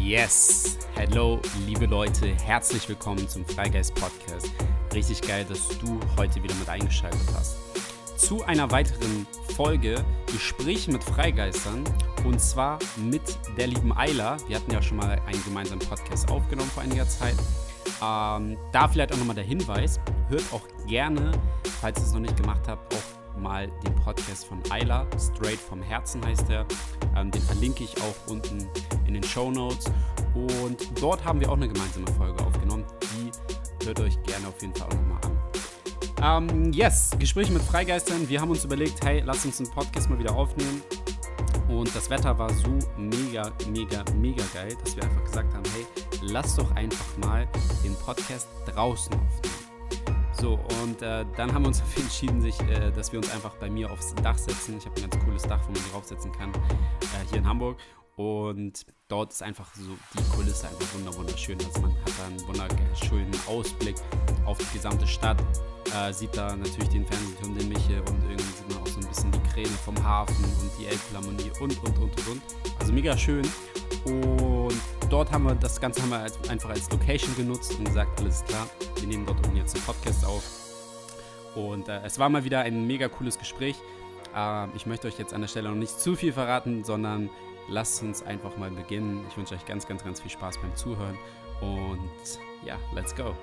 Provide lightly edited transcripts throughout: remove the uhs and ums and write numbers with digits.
Yes, hello liebe Leute, herzlich willkommen zum Freigeist Podcast. Richtig geil, dass du heute wieder mit eingeschaltet hast. Zu einer weiteren Folge Gespräche mit Freigeistern und zwar mit der lieben Ayla. Wir hatten ja schon mal einen gemeinsamen Podcast aufgenommen vor einiger Zeit. Da vielleicht auch nochmal der Hinweis, hört auch gerne, falls ihr es noch nicht gemacht habt, auch mal den Podcast von Ayla, Straight vom Herzen heißt der. Den verlinke ich auch unten in den Shownotes. Und dort haben wir auch eine gemeinsame Folge aufgenommen. Die hört euch gerne auf jeden Fall auch nochmal an. Gespräche mit Freigeistern. Wir haben uns überlegt, hey, lass uns den Podcast mal wieder aufnehmen. Und das Wetter war so mega geil, dass wir einfach gesagt haben, hey, lass doch einfach mal den Podcast draußen aufnehmen. So, und dann haben wir uns dafür entschieden, dass wir uns einfach bei mir aufs Dach setzen. Ich habe ein ganz cooles Dach, wo man sich draufsetzen kann, hier in Hamburg. Und dort ist einfach so die Kulisse einfach wunderschön. Also man hat da einen wunderschönen Ausblick auf die gesamte Stadt. Sieht da natürlich den Fernsehturm, den Michel und irgendwie sieht man auch so ein bisschen die Kräne vom Hafen und die Elbphilharmonie und. Also mega schön. Und dort haben wir das Ganze einfach als Location genutzt und gesagt, alles klar, wir nehmen dort unten jetzt einen Podcast auf. Und es war mal wieder ein mega cooles Gespräch. Ich möchte euch jetzt an der Stelle noch nicht zu viel verraten, sondern lasst uns einfach mal beginnen. Ich wünsche euch ganz viel Spaß beim Zuhören und ja, let's go.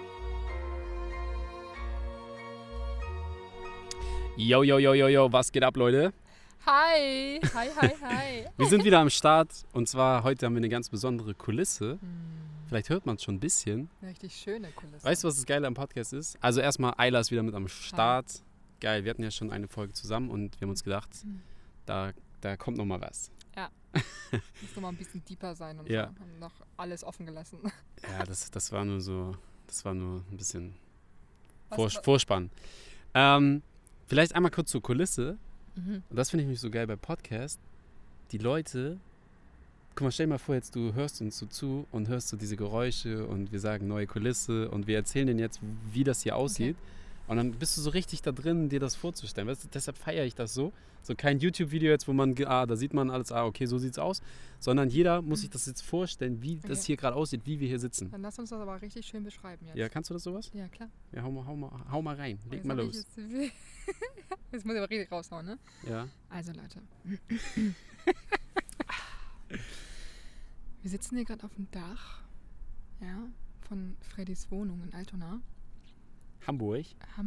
Yo, was geht ab, Leute? Hi. Wir sind wieder am Start und zwar heute haben wir eine ganz besondere Kulisse. Vielleicht hört man es schon ein bisschen. Eine richtig schöne Kulisse. Weißt du, was das Geile am Podcast ist? Also erstmal, Ayla ist wieder mit am Start. Hi. Geil, wir hatten ja schon eine Folge zusammen und wir haben uns gedacht, da kommt noch mal was. Ja, muss noch mal ein bisschen deeper sein und ja. So. Haben noch alles offen gelassen. Ja, das war nur ein bisschen Vorspann. Vielleicht einmal kurz zur Kulisse. Und das finde ich mich so geil bei Podcasts. Die Leute, guck mal, stell dir mal vor, jetzt du hörst uns so zu und hörst so diese Geräusche und wir sagen neue Kulisse und wir erzählen denen jetzt, wie das hier aussieht. Okay. Und dann bist du so richtig da drin, dir das vorzustellen. Weißt du, deshalb feiere ich das so. So kein YouTube-Video jetzt, wo man, da sieht man alles, okay, so sieht's aus. Sondern jeder muss sich das jetzt vorstellen, wie das hier gerade aussieht, wie wir hier sitzen. Dann lass uns das aber richtig schön beschreiben jetzt. Ja, kannst du das sowas? Ja, klar. Ja, hau mal rein. Leg mal los. Jetzt muss ich aber richtig raushauen, ne? Ja. Also, Leute. Wir sitzen hier gerade auf dem Dach, ja, von Freddys Wohnung in Altona. Hamburg.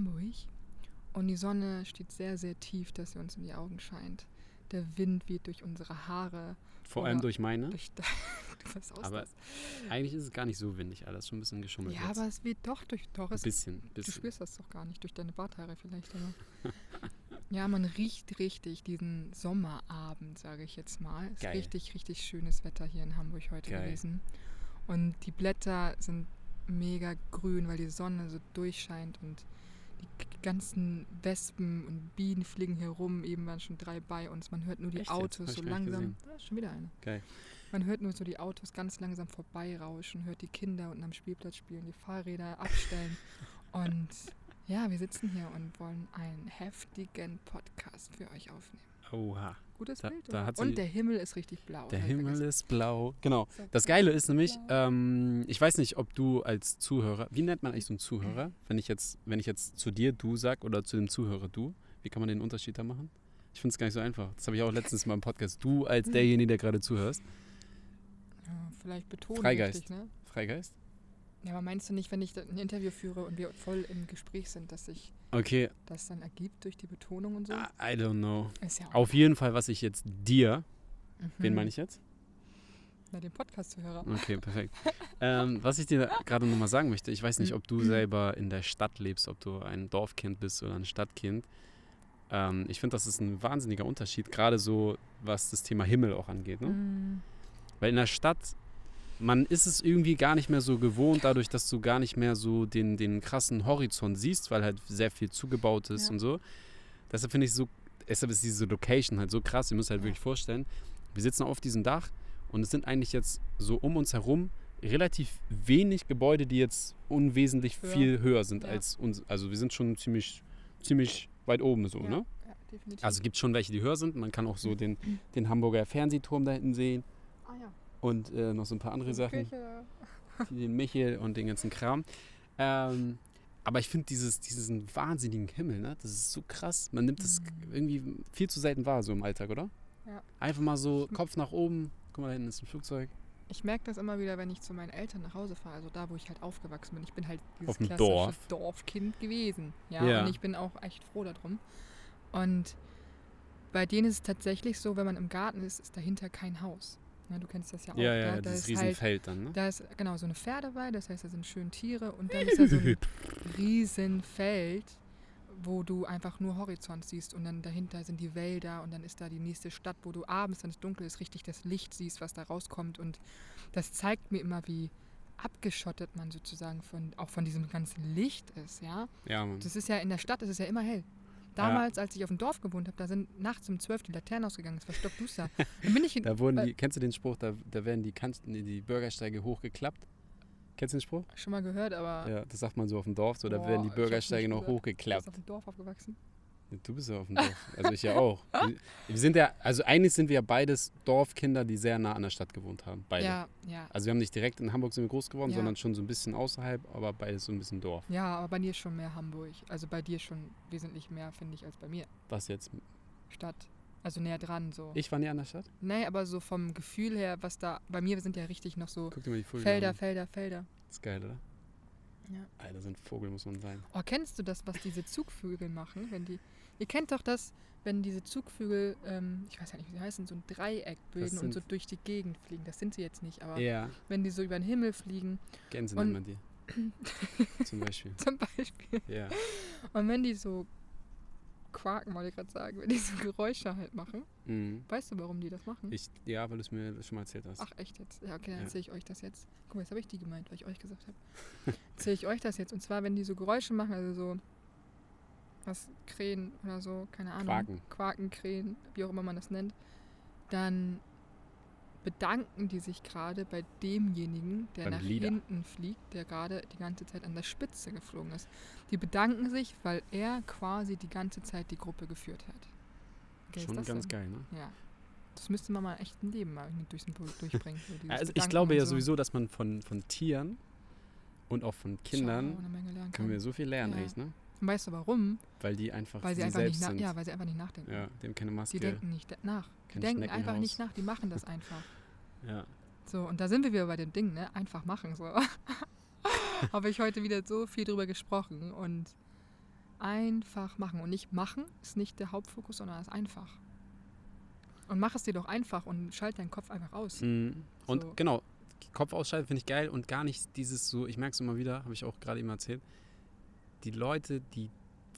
Und die Sonne steht sehr tief, dass sie uns in die Augen scheint. Der Wind weht durch unsere Haare. Vor allem durch meine. Du weißt aus aber das. Eigentlich ist es gar nicht so windig, alles schon ein bisschen geschummelt. Ja, jetzt. aber es weht doch durch. Ein bisschen. Du spürst das doch gar nicht, durch deine Barthaare vielleicht. Aber. Ja, man riecht richtig diesen Sommerabend, sage ich jetzt mal. Es ist richtig schönes Wetter hier in Hamburg heute gewesen. Und die Blätter sind mega grün, weil die Sonne so durchscheint und die ganzen Wespen und Bienen fliegen hier rum. Eben waren schon 3 bei uns. Man hört nur die Autos so langsam. Schon wieder eine. Geil. Man hört nur so die Autos ganz langsam vorbeirauschen, hört die Kinder unten am Spielplatz spielen, die Fahrräder abstellen. Und ja, wir sitzen hier und wollen einen heftigen Podcast für euch aufnehmen. Oha. Gutes Bild, oder? Und der Himmel ist richtig blau. Der Himmel ist blau. Genau. Das Geile ist nämlich, ich weiß nicht, ob du als Zuhörer, wie nennt man eigentlich so einen Zuhörer? Wenn ich jetzt zu dir du sag oder zu dem Zuhörer du, wie kann man den Unterschied da machen? Ich finde es gar nicht so einfach. Das habe ich auch letztens mal im Podcast. Du als derjenige, der gerade zuhörst. Ja, vielleicht betonen. Freigeist. Richtig, ne? Freigeist? Ja, aber meinst du nicht, wenn ich ein Interview führe und wir voll im Gespräch sind, dass sich das dann ergibt durch die Betonung und so? I don't know. Ist ja auch auf jeden Fall, was ich jetzt dir, wen meine ich jetzt? Na, den Podcast-Zuhörer. Okay, perfekt. Was ich dir gerade nochmal sagen möchte, ich weiß nicht, ob du selber in der Stadt lebst, ob du ein Dorfkind bist oder ein Stadtkind. Ich finde, das ist ein wahnsinniger Unterschied, gerade so, was das Thema Himmel auch angeht. Ne? Weil in der Stadt, man ist es irgendwie gar nicht mehr so gewohnt, dadurch, dass du gar nicht mehr so den krassen Horizont siehst, weil halt sehr viel zugebaut ist und so. Deshalb finde ich deshalb ist diese Location halt so krass, ihr müsst halt wirklich vorstellen, wir sitzen auf diesem Dach und es sind eigentlich jetzt so um uns herum relativ wenig Gebäude, die jetzt unwesentlich viel höher sind als uns. Also wir sind schon ziemlich weit oben so, ne? Ja, definitiv. Also es gibt schon welche, die höher sind. Man kann auch so den Hamburger Fernsehturm da hinten sehen. Ah ja. und noch so ein paar andere Sachen. Den Michel und den ganzen Kram. Aber ich finde diesen wahnsinnigen Himmel, ne? Das ist so krass. Man nimmt das irgendwie viel zu selten wahr, so im Alltag, oder? Ja. Einfach mal so Kopf nach oben. Guck mal, da hinten ist ein Flugzeug. Ich merke das immer wieder, wenn ich zu meinen Eltern nach Hause fahre, also da, wo ich halt aufgewachsen bin. Ich bin halt dieses klassische Dorfkind gewesen. Ja, und ich bin auch echt froh darum. Und bei denen ist es tatsächlich so, wenn man im Garten ist, ist dahinter kein Haus. Ja, du kennst das ja auch. Ja, das Riesenfeld dann, ne? Da ist genau so eine Pferde dabei, das heißt, da sind schön Tiere und dann ist da so ein Riesenfeld, wo du einfach nur Horizont siehst und dann dahinter sind die Wälder und dann ist da die nächste Stadt, wo du abends, wenn es dunkel ist, richtig das Licht siehst, was da rauskommt und das zeigt mir immer, wie abgeschottet man sozusagen auch von diesem ganzen Licht ist, ja? Ja, Mann. Das ist ja in der Stadt, das ist ja immer hell. Damals, als ich auf dem Dorf gewohnt habe, da sind nachts um 12 die Laternen ausgegangen, es war stockduster. Dann bin ich kennst du den Spruch, da werden die Bürgersteige hochgeklappt? Kennst du den Spruch? Schon mal gehört, aber... Ja, das sagt man so auf dem Dorf, so, da werden die Bürgersteige noch hochgeklappt. Du bist auf dem Dorf aufgewachsen? Ja, du bist ja auf dem Dorf, also ich ja auch. Wir sind ja, also eigentlich sind wir ja beides Dorfkinder, die sehr nah an der Stadt gewohnt haben, beide. Ja. Also wir haben nicht direkt in Hamburg sind wir groß geworden, sondern schon so ein bisschen außerhalb, aber beides so ein bisschen Dorf. Ja, aber bei dir schon mehr Hamburg, also bei dir schon wesentlich mehr, finde ich, als bei mir. Was jetzt? Stadt. Also näher dran so. Ich war näher an der Stadt? Nee, aber so vom Gefühl her, was da... Bei mir sind ja richtig noch so Guck dir mal die Vögel Felder, an. Felder. Das ist geil, oder? Ja. Alter, so ein Vogel muss man sein. Oh, kennst du das, was diese Zugvögel machen? Ihr kennt doch das, wenn diese Zugvögel, ich weiß ja nicht, wie sie heißen, so ein Dreieck bilden und so durch die Gegend fliegen. Das sind sie jetzt nicht, aber wenn die so über den Himmel fliegen. Gänse nennt man die. Zum Beispiel. Ja. Und wenn die so quaken, wollte ich gerade sagen, wenn die so Geräusche halt machen. Weißt du, warum die das machen? Ja, weil du es mir schon mal erzählt hast. Ach, echt jetzt? Ja, okay, dann erzähle ich euch das jetzt. Guck mal, jetzt habe ich die gemeint, weil ich euch gesagt habe. Erzähle ich euch das jetzt. Und zwar, wenn die so Geräusche machen, also so was Krähen oder so, keine Ahnung. Quaken, Krähen, wie auch immer man das nennt. Dann bedanken die sich gerade bei demjenigen, der nach hinten fliegt, der gerade die ganze Zeit an der Spitze geflogen ist. Die bedanken sich, weil er quasi die ganze Zeit die Gruppe geführt hat. Okay, schon ganz geil, ne? Ja. Das müsste man mal echt ein Leben mal durchbringen. So also ich glaube ja sowieso, dass man von Tieren und auch von Kindern können wir so viel lernen, echt, ne? Und weißt du warum? Weil die einfach weil sie einfach nicht sind. Ja, weil sie einfach nicht nachdenken. Ja, die haben keine Maske. Die denken nicht nach. Die denken einfach nicht nach, die machen das einfach. Ja. So, und da sind wir wieder bei dem Ding, ne? Einfach machen, so. Habe ich heute wieder so viel drüber gesprochen und einfach machen. Und nicht machen ist nicht der Hauptfokus, sondern es ist einfach. Und mach es dir doch einfach und schalt deinen Kopf einfach aus. Und genau, Kopf ausschalten finde ich geil und gar nicht dieses so, ich merke es immer wieder, habe ich auch gerade eben erzählt, die Leute, ich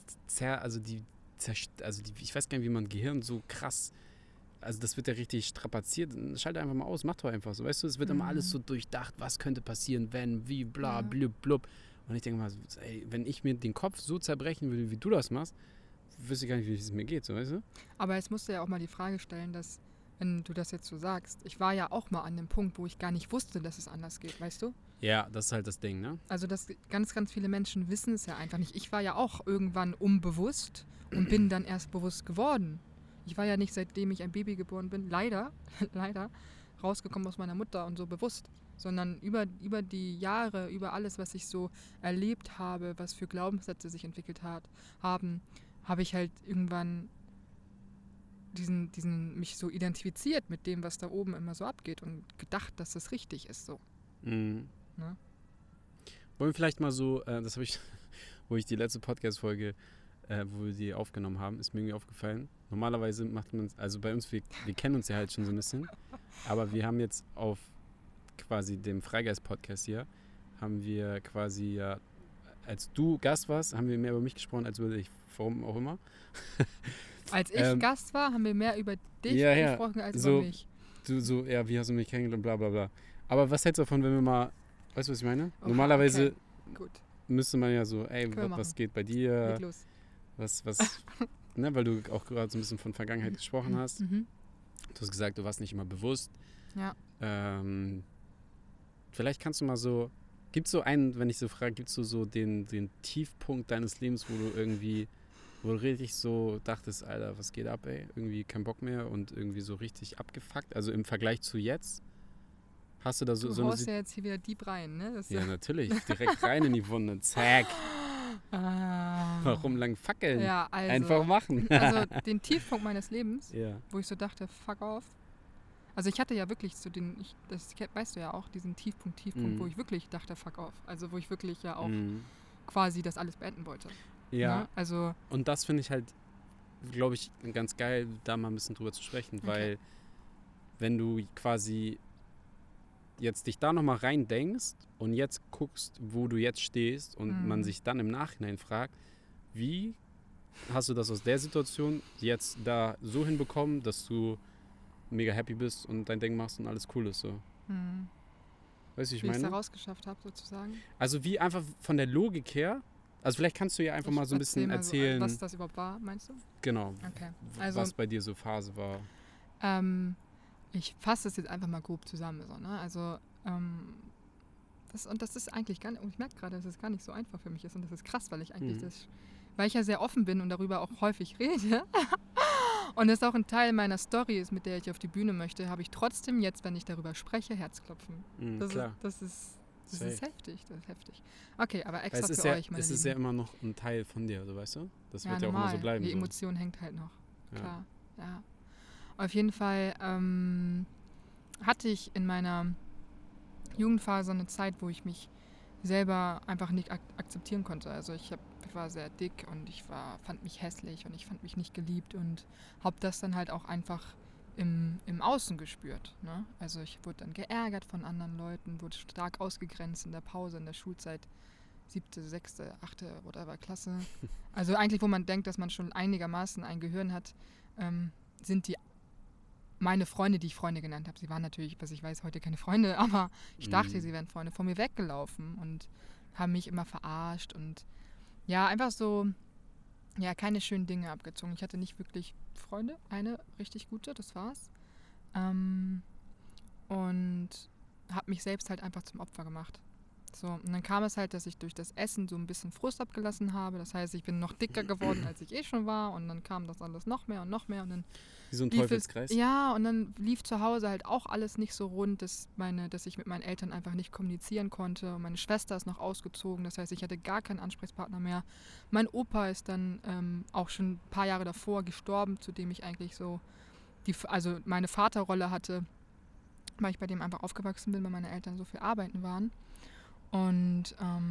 weiß gar nicht, wie man Gehirn so krass, also das wird ja richtig strapaziert, schalte einfach mal aus, mach doch einfach so, weißt du, es wird immer alles so durchdacht, was könnte passieren, wenn, wie, bla, blub, blub. Und ich denke mal, ey, wenn ich mir den Kopf so zerbrechen würde, wie du das machst, wüsste ich gar nicht, wie es mir geht, so, weißt du? Aber jetzt musst du ja auch mal die Frage stellen, dass, wenn du das jetzt so sagst, ich war ja auch mal an dem Punkt, wo ich gar nicht wusste, dass es anders geht, weißt du? Ja, das ist halt das Ding, ne? Also das ganz, ganz viele Menschen wissen es ja einfach nicht. Ich war ja auch irgendwann unbewusst und bin dann erst bewusst geworden. Ich war ja nicht, seitdem ich ein Baby geboren bin, leider, rausgekommen aus meiner Mutter und so bewusst, sondern über die Jahre, über alles, was ich so erlebt habe, was für Glaubenssätze sich entwickelt haben, habe ich halt irgendwann mich so identifiziert mit dem, was da oben immer so abgeht und gedacht, dass das richtig ist, so. Mhm. Ne? Wollen wir vielleicht mal so, das habe ich, wo ich die letzte Podcast-Folge, wo wir die aufgenommen haben, ist mir irgendwie aufgefallen. Normalerweise macht man, also bei uns, wir kennen uns ja halt schon so ein bisschen, aber wir haben jetzt auf quasi dem Freigeist-Podcast hier, haben wir quasi ja, als du Gast warst, haben wir mehr über mich gesprochen, als über dich, warum auch immer. Als ich Gast war, haben wir mehr über dich gesprochen als über mich. Wie hast du mich kennengelernt und bla bla bla. Aber was hältst du davon, wenn wir mal, weißt du, was ich meine? Normalerweise müsste man ja so, ey, was geht bei dir? Leg los. Was, ne, weil du auch gerade so ein bisschen von Vergangenheit gesprochen hast. Du hast gesagt, du warst nicht immer bewusst. Ja. Vielleicht kannst du mal so, gibt's so einen, wenn ich so frage, gibt's so den Tiefpunkt deines Lebens, wo du richtig so dachtest, Alter, was geht ab, ey? Irgendwie kein Bock mehr und irgendwie so richtig abgefuckt, also im Vergleich zu jetzt? Hast du da so du eine... haust ja jetzt hier wieder deep rein, ne? Ja, natürlich. Direkt rein in die Wunde. Zack. Warum lang fackeln? Ja, also, einfach machen. Also den Tiefpunkt meines Lebens, ja. wo ich so dachte, fuck off. Also ich hatte ja wirklich so das weißt du ja auch, diesen Tiefpunkt, wo ich wirklich dachte, fuck off. Also wo ich wirklich ja auch quasi das alles beenden wollte. Ja, ne? Also und das finde ich halt, glaube ich, ganz geil, da mal ein bisschen drüber zu sprechen, weil wenn du quasi jetzt dich da nochmal rein denkst und jetzt guckst, wo du jetzt stehst und man sich dann im Nachhinein fragt, wie hast du das aus der Situation jetzt da so hinbekommen, dass du mega happy bist und dein Ding machst und alles cool ist so. Weißt du, wie ich meine? Wie ich es da rausgeschafft habe, sozusagen. Also wie einfach von der Logik her, also vielleicht kannst du ja einfach mal so ein bisschen erzählen. Was das überhaupt war, meinst du? Genau. Okay. Also, was bei dir so Phase war. Ich fasse das jetzt einfach mal grob zusammen. So, ne? Also das ist eigentlich gar nicht, und ich merke gerade, dass es gar nicht so einfach für mich ist und das ist krass, weil ich eigentlich weil ich ja sehr offen bin und darüber auch häufig rede und das auch ein Teil meiner Story ist, mit der ich auf die Bühne möchte, habe ich trotzdem jetzt, wenn ich darüber spreche, Herzklopfen. Das ist heftig, das ist heftig. Okay, aber extra für euch, meine Es ist ja immer noch ein Teil von dir, so weißt du? Das wird ja auch immer so bleiben. Die Emotion hängt halt noch, klar, ja. Auf jeden Fall hatte ich in meiner Jugendphase eine Zeit, wo ich mich selber einfach nicht akzeptieren konnte. Also ich war sehr dick und fand mich hässlich und ich fand mich nicht geliebt und habe das dann halt auch einfach im Außen gespürt. Ne? Also ich wurde dann geärgert von anderen Leuten, wurde stark ausgegrenzt in der Pause, in der Schulzeit, 7., 6., 8., whatever Klasse. Also eigentlich, wo man denkt, dass man schon einigermaßen ein Gehirn hat, sind meine Freunde, die ich Freunde genannt habe, sie waren natürlich, was ich weiß, heute keine Freunde, aber ich dachte, sie wären Freunde, von mir weggelaufen und haben mich immer verarscht und ja, einfach so, ja, keine schönen Dinge abgezogen. Ich hatte nicht wirklich Freunde, eine richtig gute, das war's. Und habe mich selbst halt einfach zum Opfer gemacht. So, und dann kam es halt, dass ich durch das Essen so ein bisschen Frust abgelassen habe. Das heißt, ich bin noch dicker geworden, als ich schon war. Und dann kam das alles noch mehr und noch mehr. Und dann wie so ein Teufelskreis? Ja, und dann lief zu Hause halt auch alles nicht so rund, dass ich mit meinen Eltern einfach nicht kommunizieren konnte. Und meine Schwester ist noch ausgezogen. Das heißt, ich hatte gar keinen Ansprechpartner mehr. Mein Opa ist dann auch schon ein paar Jahre davor gestorben, zu dem ich eigentlich so also meine Vaterrolle hatte, weil ich bei dem einfach aufgewachsen bin, weil meine Eltern so viel arbeiten waren. Und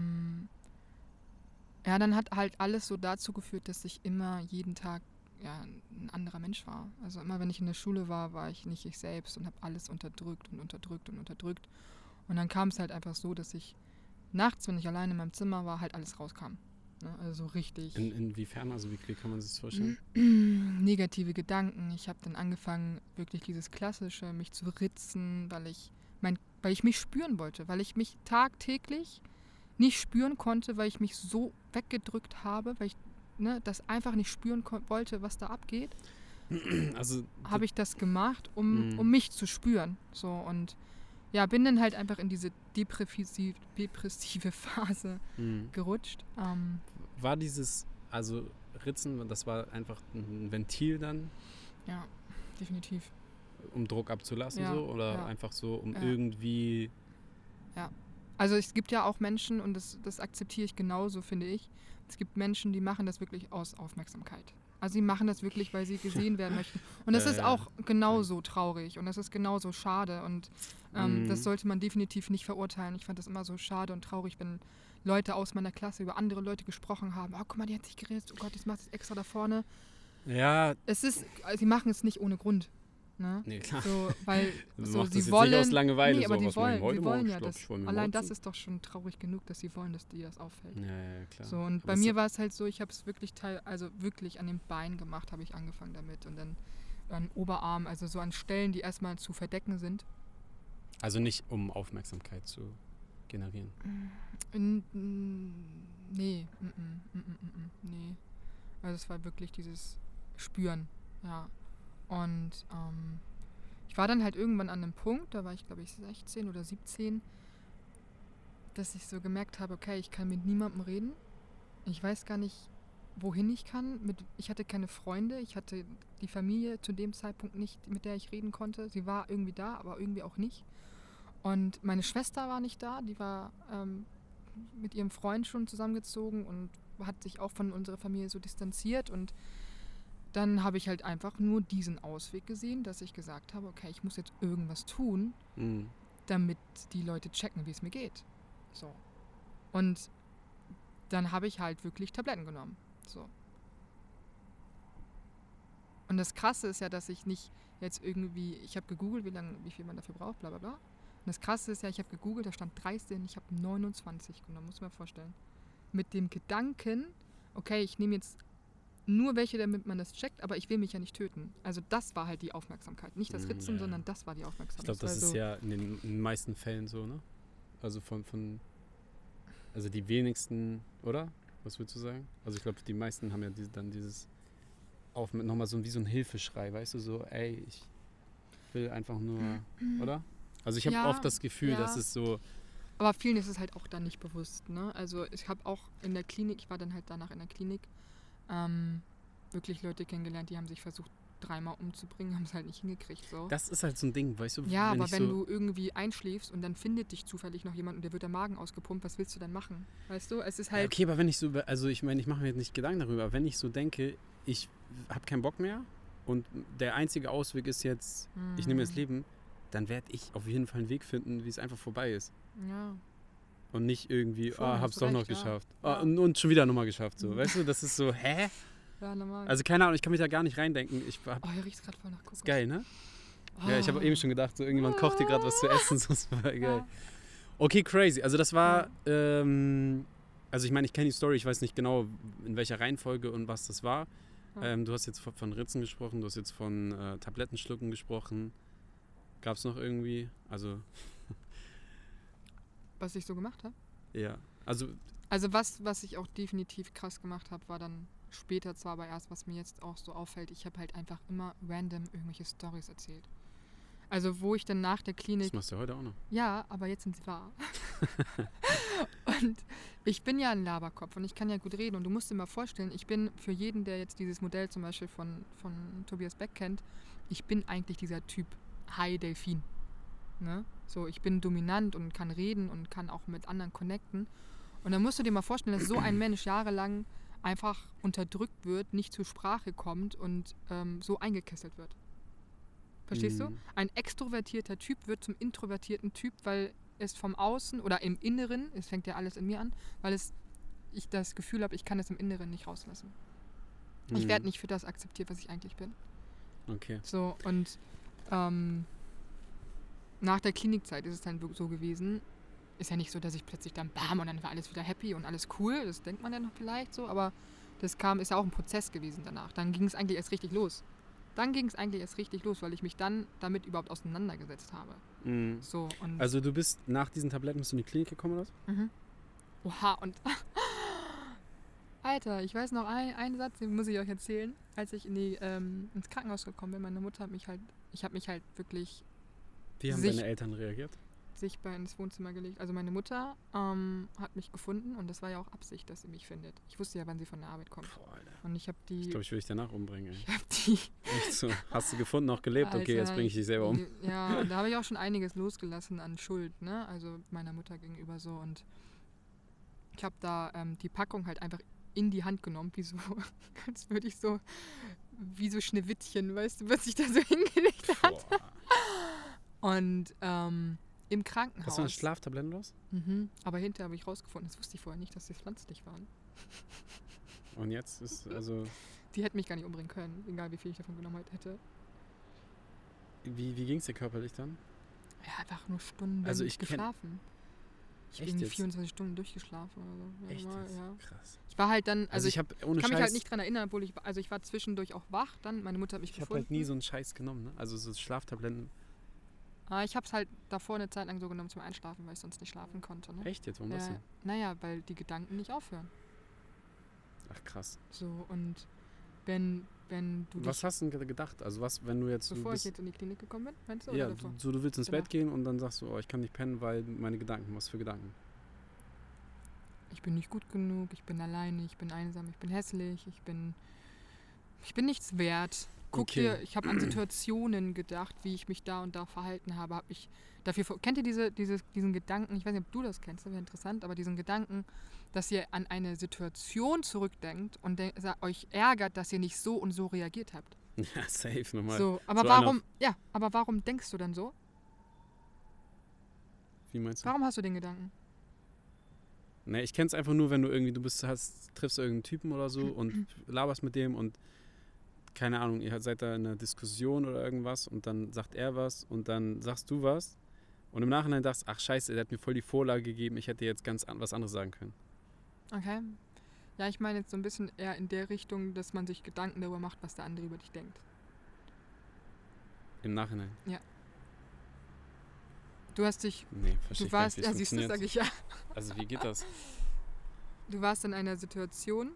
dann hat halt alles so dazu geführt, dass ich immer jeden Tag ein anderer Mensch war. Also immer, wenn ich in der Schule war ich nicht ich selbst und habe alles unterdrückt. Und dann kam es halt einfach so, dass ich nachts, wenn ich alleine in meinem Zimmer war, halt alles rauskam. Ne? Also so richtig. Inwiefern? Also wie kann man sich das vorstellen? Negative Gedanken. Ich habe dann angefangen, wirklich dieses Klassische, mich zu ritzen, weil ich mich spüren wollte, weil ich mich tagtäglich nicht spüren konnte, weil ich mich so weggedrückt habe, weil ich das einfach nicht spüren wollte, was da abgeht. Also habe ich das gemacht, um mich zu spüren. So, und ja, bin dann halt einfach in diese depressive Phase gerutscht. War dieses, also Ritzen, das war einfach ein Ventil dann? Ja, definitiv. Um Druck abzulassen oder einfach so, um irgendwie... Ja, also es gibt ja auch Menschen, und das akzeptiere ich genauso, finde ich, es gibt Menschen, die machen das wirklich aus Aufmerksamkeit. Also sie machen das wirklich, weil sie gesehen werden möchten. Und das ist auch genauso traurig und das ist genauso schade und das sollte man definitiv nicht verurteilen. Ich fand das immer so schade und traurig, wenn Leute aus meiner Klasse über andere Leute gesprochen haben. Oh, guck mal, die hat sich geredet. Oh Gott, das macht es extra da vorne. Ja. Sie machen es nicht ohne Grund. Ne? Nee, klar. So, weil sie wollen nicht aus Langeweile. Nee, aber sie wollen ja das. Allein das ist doch schon traurig genug, dass sie wollen, dass dir das auffällt. Ja, klar. So, und bei mir war es halt so, ich habe es wirklich wirklich an den Beinen gemacht, habe ich angefangen damit. Und dann an Oberarm, also so an Stellen, die erstmal zu verdecken sind. Also nicht, um Aufmerksamkeit zu generieren? Nee. Nee. Also es war wirklich dieses Spüren, ja. Und ich war dann halt irgendwann an einem Punkt, da war ich glaube ich 16 oder 17, dass ich so gemerkt habe, okay, ich kann mit niemandem reden. Ich weiß gar nicht, wohin ich kann. Ich hatte keine Freunde, ich hatte die Familie zu dem Zeitpunkt nicht, mit der ich reden konnte. Sie war irgendwie da, aber irgendwie auch nicht. Und meine Schwester war nicht da, die war mit ihrem Freund schon zusammengezogen und hat sich auch von unserer Familie so distanziert. Und dann habe ich halt einfach nur diesen Ausweg gesehen, dass ich gesagt habe, okay, ich muss jetzt irgendwas tun, damit die Leute checken, wie es mir geht. So. Und dann habe ich halt wirklich Tabletten genommen. So. Und das Krasse ist ja, dass ich nicht jetzt irgendwie, ich habe gegoogelt, wie viel man dafür braucht, bla bla bla. Und das Krasse ist ja, ich habe gegoogelt, da stand 13, ich habe 29 genommen, muss man vorstellen. Mit dem Gedanken, okay, ich nehme jetzt nur welche, damit man das checkt, aber ich will mich ja nicht töten. Also das war halt die Aufmerksamkeit. Nicht das Ritzen, sondern das war die Aufmerksamkeit. Ich glaube, das ist ja in den meisten Fällen so, ne? Also also die wenigsten, oder? Was würdest du sagen? Also ich glaube, die meisten haben ja dann dieses nochmal so wie so ein Hilfeschrei, weißt du, so, ey, ich will einfach nur, oder? Also ich habe oft das Gefühl, dass es so... Aber vielen ist es halt auch dann nicht bewusst, ne? Also ich habe auch in der Klinik, ich war dann halt danach in der Klinik, wirklich Leute kennengelernt, die haben sich versucht, 3-mal umzubringen, haben es halt nicht hingekriegt. So. Das ist halt so ein Ding, weißt du? Ja, aber wenn du irgendwie einschläfst und dann findet dich zufällig noch jemand und der wird der Magen ausgepumpt, was willst du dann machen? Weißt du? Es ist halt... Okay, aber wenn ich so, also ich meine, ich mache mir jetzt nicht Gedanken darüber, aber wenn ich so denke, ich habe keinen Bock mehr und der einzige Ausweg ist jetzt, ich nehme das Leben, dann werde ich auf jeden Fall einen Weg finden, wie es einfach vorbei ist. Ja. Und nicht irgendwie, hab's doch noch geschafft. Ja. Und schon wieder nochmal geschafft, so. Weißt du, das ist so, hä? Ja, normal. Also keine Ahnung, ich kann mich da gar nicht reindenken. Hier riecht's gerade voll nach Kokos. Ist geil, ne? Ja, ich habe eben schon gedacht, so irgendjemand kocht hier gerade was zu essen, so ist voll geil. Ja. Okay, crazy. Also das war, also ich meine, ich kenne die Story, ich weiß nicht genau, in welcher Reihenfolge und was das war. Ja. Du hast jetzt von Ritzen gesprochen, du hast jetzt von Tablettenschlucken gesprochen. Gab es noch irgendwie, also... Was ich so gemacht habe? Ja, also was ich auch definitiv krass gemacht habe, war dann später zwar, aber erst, was mir jetzt auch so auffällt, ich habe halt einfach immer random irgendwelche Storys erzählt. Also wo ich dann nach der Klinik... Das machst du heute auch noch. Ja, aber jetzt sind sie wahr. Und ich bin ja ein Laberkopf und ich kann ja gut reden. Und du musst dir mal vorstellen, ich bin für jeden, der jetzt dieses Modell zum Beispiel von Tobias Beck kennt, ich bin eigentlich dieser Typ High Delfin. Ne? So, ich bin dominant und kann reden und kann auch mit anderen connecten. Und dann musst du dir mal vorstellen, dass so ein Mensch jahrelang einfach unterdrückt wird, nicht zur Sprache kommt und so eingekesselt wird. Verstehst du? Ein extrovertierter Typ wird zum introvertierten Typ, weil es vom Außen oder im Inneren, es fängt ja alles in mir an, weil ich das Gefühl habe, ich kann es im Inneren nicht rauslassen. Ich werde nicht für das akzeptiert, was ich eigentlich bin. Okay. So, und nach der Klinikzeit ist es dann so gewesen, ist ja nicht so, dass ich plötzlich dann bam und dann war alles wieder happy und alles cool, das denkt man ja noch vielleicht so, aber ist ja auch ein Prozess gewesen danach. Dann ging es eigentlich erst richtig los. Weil ich mich dann damit überhaupt auseinandergesetzt habe. So, und also du bist nach diesen Tabletten in die Klinik gekommen, oder? Oha, und Alter, ich weiß noch einen Satz, den muss ich euch erzählen. Als ich ins Krankenhaus gekommen bin, meine Mutter hat mich halt, Wie haben deine Eltern reagiert? Sichtbar ins Wohnzimmer gelegt. Also meine Mutter hat mich gefunden und das war ja auch Absicht, dass sie mich findet. Ich wusste ja, wann sie von der Arbeit kommt. Boah, Alter. Und ich habe die... Ich glaube, ich will dich danach umbringen. Ey. Ich habe die... Echt so. Hast du gefunden, auch gelebt? Alter, okay, jetzt bringe ich dich selber um. Ja, da habe ich auch schon einiges losgelassen an Schuld, ne? Also meiner Mutter gegenüber so. Und ich habe da die Packung halt einfach in die Hand genommen, als würde ich so, wie so Schneewittchen, weißt du, was sich da so hingelegt hat. Und im Krankenhaus. Hast du eine Schlaftabletten los? Aber hinterher habe ich rausgefunden, das wusste ich vorher nicht, dass sie pflanzlich waren. Und jetzt ist also... Die hätten mich gar nicht umbringen können, egal wie viel ich davon genommen hätte. Wie ging es dir körperlich dann? Ja, einfach nur Stunden geschlafen. Ich bin 24 Stunden durchgeschlafen. Also, echt? Ja. Krass. Ich war halt dann, ich kann mich halt nicht dran erinnern, obwohl ich war zwischendurch auch wach, dann meine Mutter hat mich gefunden. Ich habe halt nie so einen Scheiß genommen, ne? Also so Schlaftabletten. Ich habe es halt davor eine Zeit lang so genommen zum Einschlafen, weil ich sonst nicht schlafen konnte. Ne? Echt jetzt? Warum das denn? Naja, weil die Gedanken nicht aufhören. Ach krass. So, und wenn du... Was hast du denn gedacht? Also was, wenn du jetzt... Bevor ich jetzt in die Klinik gekommen bin, meinst du? Ja, oder davor? du willst ins Bett gehen und dann sagst du, ich kann nicht pennen, weil meine Gedanken, was für Gedanken? Ich bin nicht gut genug, ich bin alleine, ich bin einsam, ich bin hässlich, ich bin nichts wert. Ich habe an Situationen gedacht, wie ich mich da und da verhalten habe. Kennt ihr diesen Gedanken, ich weiß nicht, ob du das kennst, das wäre interessant, aber diesen Gedanken, dass ihr an eine Situation zurückdenkt und euch ärgert, dass ihr nicht so und so reagiert habt. Ja, safe nochmal. So, aber warum denkst du dann so? Wie meinst du? Warum hast du den Gedanken? Ne, ich kenn's einfach nur, wenn du irgendwie, triffst irgendeinen Typen oder so und laberst mit dem und keine Ahnung, ihr seid da in einer Diskussion oder irgendwas und dann sagt er was und dann sagst du was und im Nachhinein dachtest, ach scheiße, der hat mir voll die Vorlage gegeben, ich hätte jetzt was anderes sagen können. Okay. Ja, ich meine jetzt so ein bisschen eher in der Richtung, dass man sich Gedanken darüber macht, was der andere über dich denkt. Im Nachhinein? Ja. Du hast dich... Nee, verstehe ich nicht, wie es siehst du, sag ich ja. Also wie geht das? Du warst in einer Situation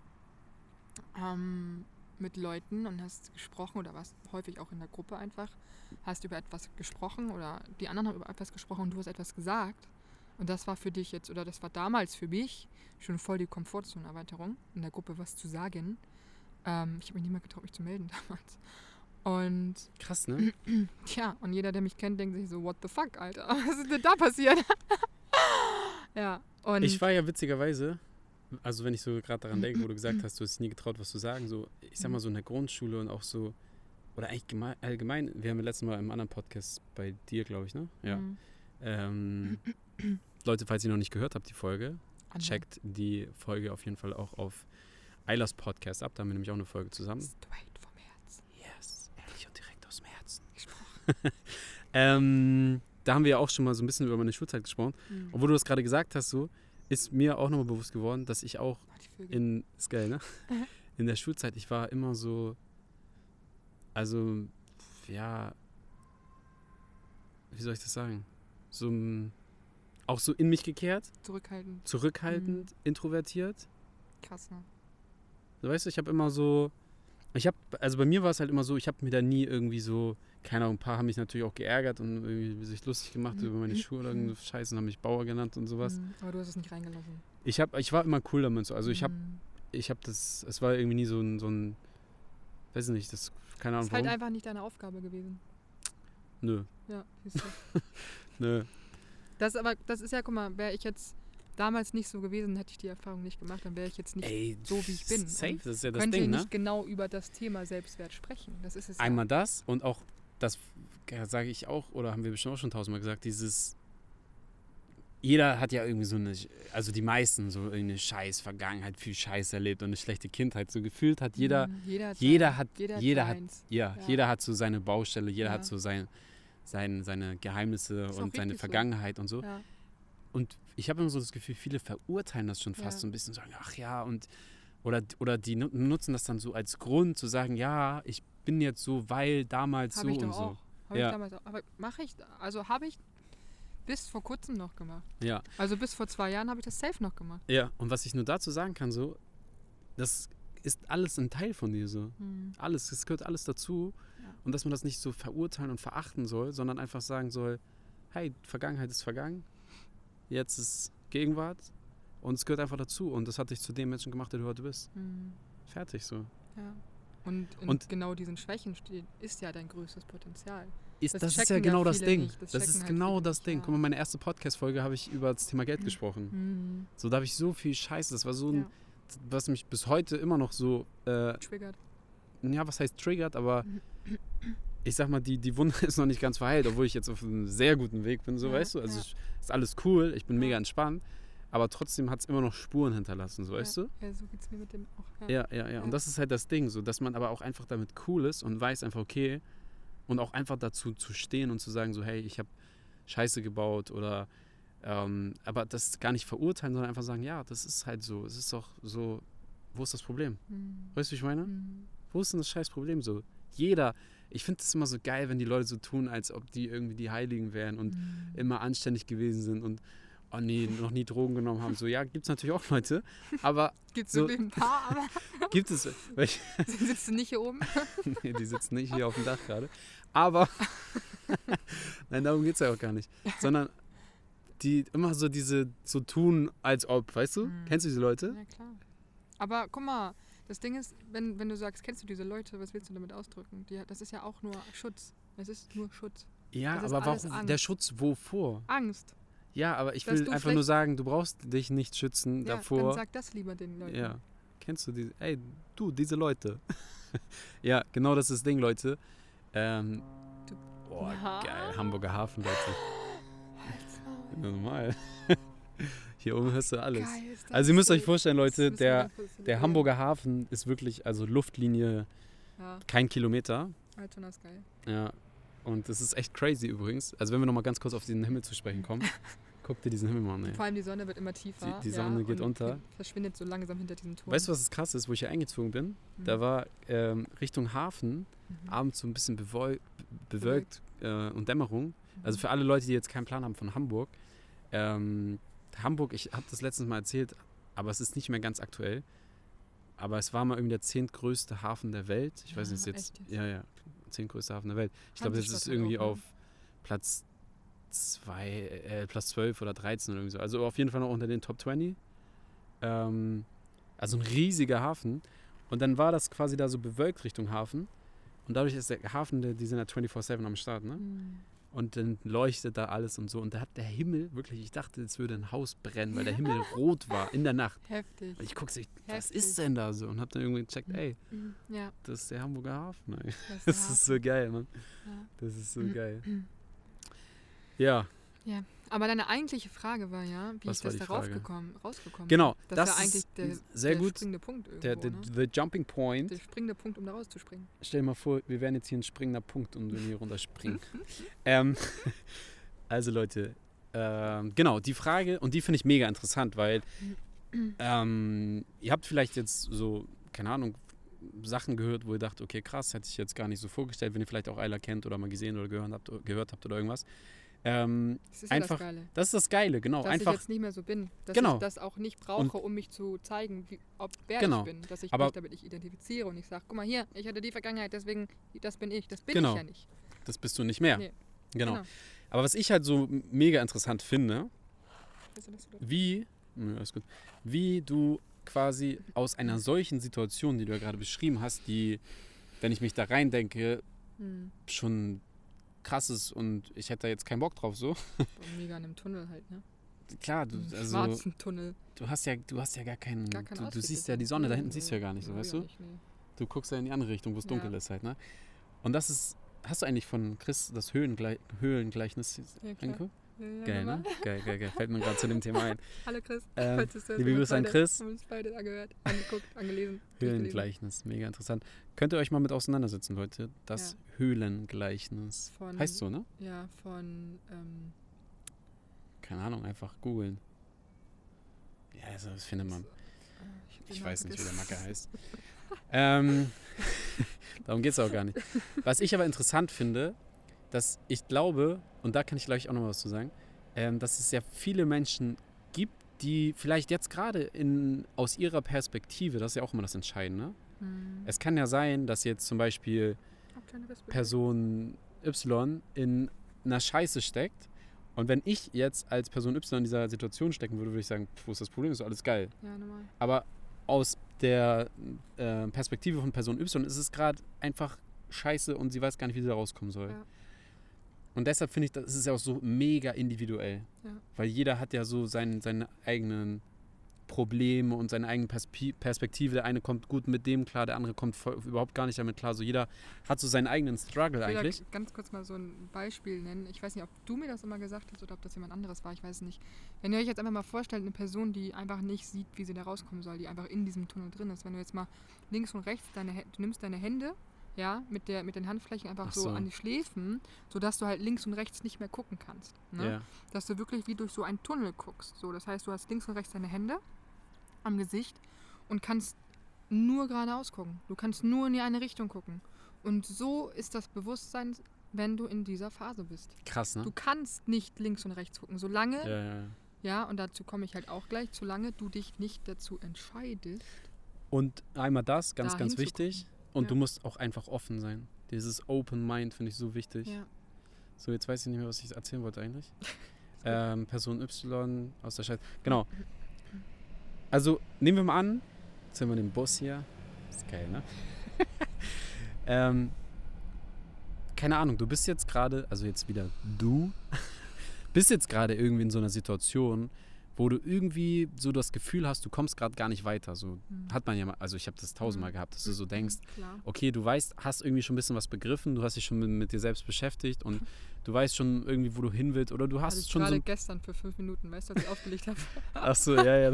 mit Leuten und hast gesprochen oder warst häufig auch in der Gruppe einfach, hast über etwas gesprochen oder die anderen haben über etwas gesprochen und du hast etwas gesagt und das war für dich jetzt, oder das war damals für mich schon voll die Komfortzone-Erweiterung, in der Gruppe was zu sagen. Ich habe mich nicht mehr getraut, mich zu melden damals. Und krass, ne? Tja, und jeder, der mich kennt, denkt sich so, what the fuck, Alter, was ist denn da passiert? Ja, und ich war ja witzigerweise, also wenn ich so gerade daran denke, wo du gesagt hast, du hast dich nie getraut, was zu sagen, so, ich sag mal so in der Grundschule und auch so, oder eigentlich allgemein, wir haben ja letztes Mal im anderen Podcast bei dir, glaube ich, ne? Ja. Leute, falls ihr noch nicht gehört habt, die Folge, checkt die Folge auf jeden Fall auch auf Eilers Podcast ab, da haben wir nämlich auch eine Folge zusammen. Straight vom Herzen. Yes, ehrlich und direkt aus dem Herzen. Da haben wir ja auch schon mal so ein bisschen über meine Schulzeit gesprochen. Und wo du das gerade gesagt hast, so, ist mir auch nochmal bewusst geworden, dass ich auch ist geil, ne? In der Schulzeit, ich war immer so, also, ja, wie soll ich das sagen? So, auch so in mich gekehrt. Zurückhaltend, introvertiert. Krass, ne? Weißt du, ich habe immer so, also bei mir war es halt immer so, ich habe mir da nie irgendwie so, keine Ahnung, ein paar haben mich natürlich auch geärgert und irgendwie sich lustig gemacht über meine Schuhe oder irgendeine Scheiße und haben mich Bauer genannt und sowas. Aber du hast es nicht reingelassen. Ich war immer cool damit so. Also ich habe das, es war irgendwie nie so ein, weiß nicht, das, keine Ahnung. Das ist halt einfach nicht deine Aufgabe gewesen. Nö. Ja, siehst du. Nö. Das ist ja, guck mal, wäre ich jetzt damals nicht so gewesen, hätte ich die Erfahrung nicht gemacht, dann wäre ich jetzt nicht so, wie ich bin. Safe, das ist ja das Ding, ne? Könnte nicht genau über das Thema Selbstwert sprechen. Das ist es einmal ja. Das und auch, das sage ich auch, oder haben wir bestimmt auch schon 1000-mal gesagt, dieses, jeder hat ja irgendwie so eine, also die meisten so eine scheiß Vergangenheit, viel Scheiß erlebt und eine schlechte Kindheit. So gefühlt hat jeder hat so seine Baustelle, jeder hat so seine Geheimnisse und seine Vergangenheit und so. Ja. Und ich habe immer so das Gefühl, viele verurteilen das schon fast so ein bisschen, sagen, ach ja, und oder die nutzen das dann so als Grund, zu sagen, ja, ich bin jetzt so, weil damals so und so. Habe ich damals auch. Aber habe ich bis vor kurzem noch gemacht. Ja. Also bis vor 2 Jahren habe ich das safe noch gemacht. Ja, und was ich nur dazu sagen kann, so, das ist alles ein Teil von dir so. Alles, es gehört alles dazu. Ja. Und dass man das nicht so verurteilen und verachten soll, sondern einfach sagen soll, hey, Vergangenheit ist vergangen. Jetzt ist Gegenwart und es gehört einfach dazu und das hat dich zu dem Menschen gemacht, der du heute bist. Fertig so. Ja. Und genau diesen Schwächen ist ja dein größtes Potenzial. Das ist ja genau das Ding. Das ist genau das Ding. Guck mal, meine erste Podcast-Folge habe ich über das Thema Geld gesprochen. So, da habe ich so viel Scheiße. Das war so ein, was mich bis heute immer noch so triggert. Ja, was heißt triggert, aber ich sag mal, die Wunde ist noch nicht ganz verheilt, obwohl ich jetzt auf einem sehr guten Weg bin, so, weißt du. Also ist alles cool, ich bin mega entspannt, aber trotzdem hat es immer noch Spuren hinterlassen, so, weißt du? Ja, so geht's mir mit dem auch. Ja. Und das ist halt das Ding, so, dass man aber auch einfach damit cool ist und weiß einfach, okay, und auch einfach dazu zu stehen und zu sagen, so, hey, ich habe Scheiße gebaut oder, aber das gar nicht verurteilen, sondern einfach sagen, ja, das ist halt so, es ist doch so, wo ist das Problem? Weißt du, wie ich meine? Wo ist denn das scheiß Problem so? Ich finde es immer so geil, wenn die Leute so tun, als ob die irgendwie die Heiligen wären und immer anständig gewesen sind und noch nie Drogen genommen haben. So, ja, gibt es natürlich auch Leute, aber gibt es so ein paar, aber gibt es. Sie sitzen nicht hier oben? Nee, die sitzen nicht hier auf dem Dach gerade. Aber nein, darum geht es ja auch gar nicht. Sondern die immer so so tun, als ob, weißt du? Kennst du diese Leute? Ja, klar. Aber guck mal, Das Ding ist, wenn du sagst, kennst du diese Leute, was willst du damit ausdrücken? Das ist ja auch nur Schutz. Es ist nur Schutz. Ja, aber warum der Schutz wovor? Angst. Ja, aber ich will einfach nur sagen, du brauchst dich nicht schützen davor. Dann sag das lieber den Leuten. Ja, kennst du diese, diese Leute. Ja, genau das ist das Ding, Leute. Geil, Hamburger Hafen, Leute. Normal. Hier oben hörst du alles. Geil, also ihr müsst euch vorstellen, Leute, der Hamburger Hafen ist wirklich, also Luftlinie, kein Kilometer. Altona ist geil. Ja, und das ist echt crazy übrigens. Also wenn wir nochmal ganz kurz auf diesen Himmel zu sprechen kommen, guck dir diesen Himmel mal an. Vor allem die Sonne wird immer tiefer. Die Sonne geht unter. Verschwindet so langsam hinter diesem Turm. Weißt du, was das krass ist, wo ich hier eingezogen bin? Da war Richtung Hafen abends so ein bisschen bewölkt und Dämmerung. Also für alle Leute, die jetzt keinen Plan haben von Hamburg. Hamburg, ich habe das letztens mal erzählt, aber es ist nicht mehr ganz aktuell. Aber es war mal irgendwie der 10. größte Hafen der Welt. Ich weiß nicht, jetzt. Ja, 10. größte Hafen der Welt. Ich glaube, das ist irgendwie auf Platz 12 oder 13 oder irgendwie so. Also auf jeden Fall noch unter den Top 20. Also ein riesiger Hafen. Und dann war das quasi da so bewölkt Richtung Hafen. Und dadurch ist der Hafen, die sind ja 24/7 am Start, ne? Und dann leuchtet da alles und so. Und da hat der Himmel, wirklich, ich dachte, es würde ein Haus brennen, weil der Himmel rot war in der Nacht. Heftig. Und ich guckte, was ist denn da so? Und hab dann irgendwie gecheckt, das ist der Hamburger Hafen. Ey. Das ist so geil, Mann. Ja. Das ist so geil. Ja. Ja, aber deine eigentliche Frage war ja, wie was ich das da rausgekommen Genau, das ist eigentlich der springende Punkt irgendwo, the jumping point. Der springende Punkt, um da rauszuspringen. Stell dir mal vor, wir wären jetzt hier ein springender Punkt und würden hier runterspringen. Also Leute, genau, die Frage, und die finde ich mega interessant, weil ihr habt vielleicht jetzt so, keine Ahnung, Sachen gehört, wo ihr dacht, okay, krass, hätte ich jetzt gar nicht so vorgestellt, wenn ihr vielleicht auch Ayla kennt oder mal gesehen oder gehört habt oder irgendwas. Das ist einfach, ja das Geile. Das ist das Geile, genau. Dass einfach, ich jetzt nicht mehr so bin. Dass genau. ich das auch nicht brauche, um mich zu zeigen, wer genau. ich bin. Dass ich mich damit nicht identifiziere und ich sage, guck mal hier, ich hatte die Vergangenheit, deswegen, das bin ich. Das bin ich ja nicht. Das bist du nicht mehr. Nee. Genau. Aber was ich halt so mega interessant finde, wie du quasi aus einer solchen Situation, die du ja gerade beschrieben hast, die, wenn ich mich da reindenke, schon krass ist und ich hätte da jetzt keinen Bock drauf so. Mega in einem Tunnel halt, ne? Klar, schwarzen Tunnel. Du hast ja gar keinen du siehst ja die Sonne da hinten, siehst du ja gar nicht so, weißt du? Nicht, nee. Du guckst ja in die andere Richtung, wo es dunkel ist halt, ne? Und das ist, hast du eigentlich von Chris das Höhlengleichnis angeguckt? Ja, geil, ne? Geil. Fällt mir gerade zu dem Thema ein. Hallo Chris. Liebe Grüße an Chris. Wir haben uns beide angehört, angeguckt, angelesen. Höhlengleichnis, mega interessant. Könnt ihr euch mal mit auseinandersetzen, Leute? Das Höhlengleichnis. Heißt so, ne? Ja, von... keine Ahnung, einfach googeln. Ja, also das findet man. Ich weiß nicht, wie der Macke heißt. Darum geht es auch gar nicht. Was ich aber interessant finde, dass ich glaube, und da kann ich gleich auch noch was zu sagen, dass es ja viele Menschen gibt, die vielleicht jetzt gerade aus ihrer Perspektive, das ist ja auch immer das Entscheidende. Es kann ja sein, dass jetzt zum Beispiel Person Y in einer Scheiße steckt. Und wenn ich jetzt als Person Y in dieser Situation stecken würde, würde ich sagen, wo ist das Problem? Ist doch alles geil. Ja, normal. Aber aus der Perspektive von Person Y ist es gerade einfach scheiße und sie weiß gar nicht, wie sie da rauskommen soll. Ja. Und deshalb finde ich, das ist ja auch so mega individuell. Ja. Weil jeder hat ja so seine eigenen Probleme und seine eigene Perspektive. Der eine kommt gut mit dem klar, der andere kommt überhaupt gar nicht damit klar. So jeder hat so seinen eigenen Struggle eigentlich. Ich will ganz kurz mal so ein Beispiel nennen. Ich weiß nicht, ob du mir das immer gesagt hast oder ob das jemand anderes war. Ich weiß es nicht. Wenn ihr euch jetzt einfach mal vorstellt, eine Person, die einfach nicht sieht, wie sie da rauskommen soll, die einfach in diesem Tunnel drin ist. Wenn du jetzt mal links und rechts, du nimmst deine Hände, ja, mit den Handflächen einfach so an die Schläfen, sodass du halt links und rechts nicht mehr gucken kannst. Ne? Yeah. Dass du wirklich wie durch so einen Tunnel guckst. So, das heißt, du hast links und rechts deine Hände am Gesicht und kannst nur geradeaus gucken. Du kannst nur in die eine Richtung gucken. Und so ist das Bewusstsein, wenn du in dieser Phase bist. Krass, ne? Du kannst nicht links und rechts gucken, solange, ja, und dazu komme ich halt auch gleich, solange du dich nicht dazu entscheidest. Und einmal das, ganz wichtig. Und du musst auch einfach offen sein. Dieses Open Mind finde ich so wichtig. Ja. So, jetzt weiß ich nicht mehr, was ich erzählen wollte eigentlich. Person Y aus der Schweiz. Genau. Also, nehmen wir mal an, jetzt haben wir den Boss hier. Das ist geil, ne? Keine Ahnung, du bist jetzt gerade, also jetzt wieder bist jetzt gerade irgendwie in so einer Situation, wo du irgendwie so das Gefühl hast, du kommst gerade gar nicht weiter. So hat man ja mal, also ich habe das 1000-mal gehabt, dass du so denkst, okay, du weißt, hast irgendwie schon ein bisschen was begriffen, du hast dich schon mit dir selbst beschäftigt und du weißt schon irgendwie, wo du hin willst oder du hast ich schon gerade so... gestern für 5 Minuten, weißt du, als ich aufgelegt habe. Ach so, ja.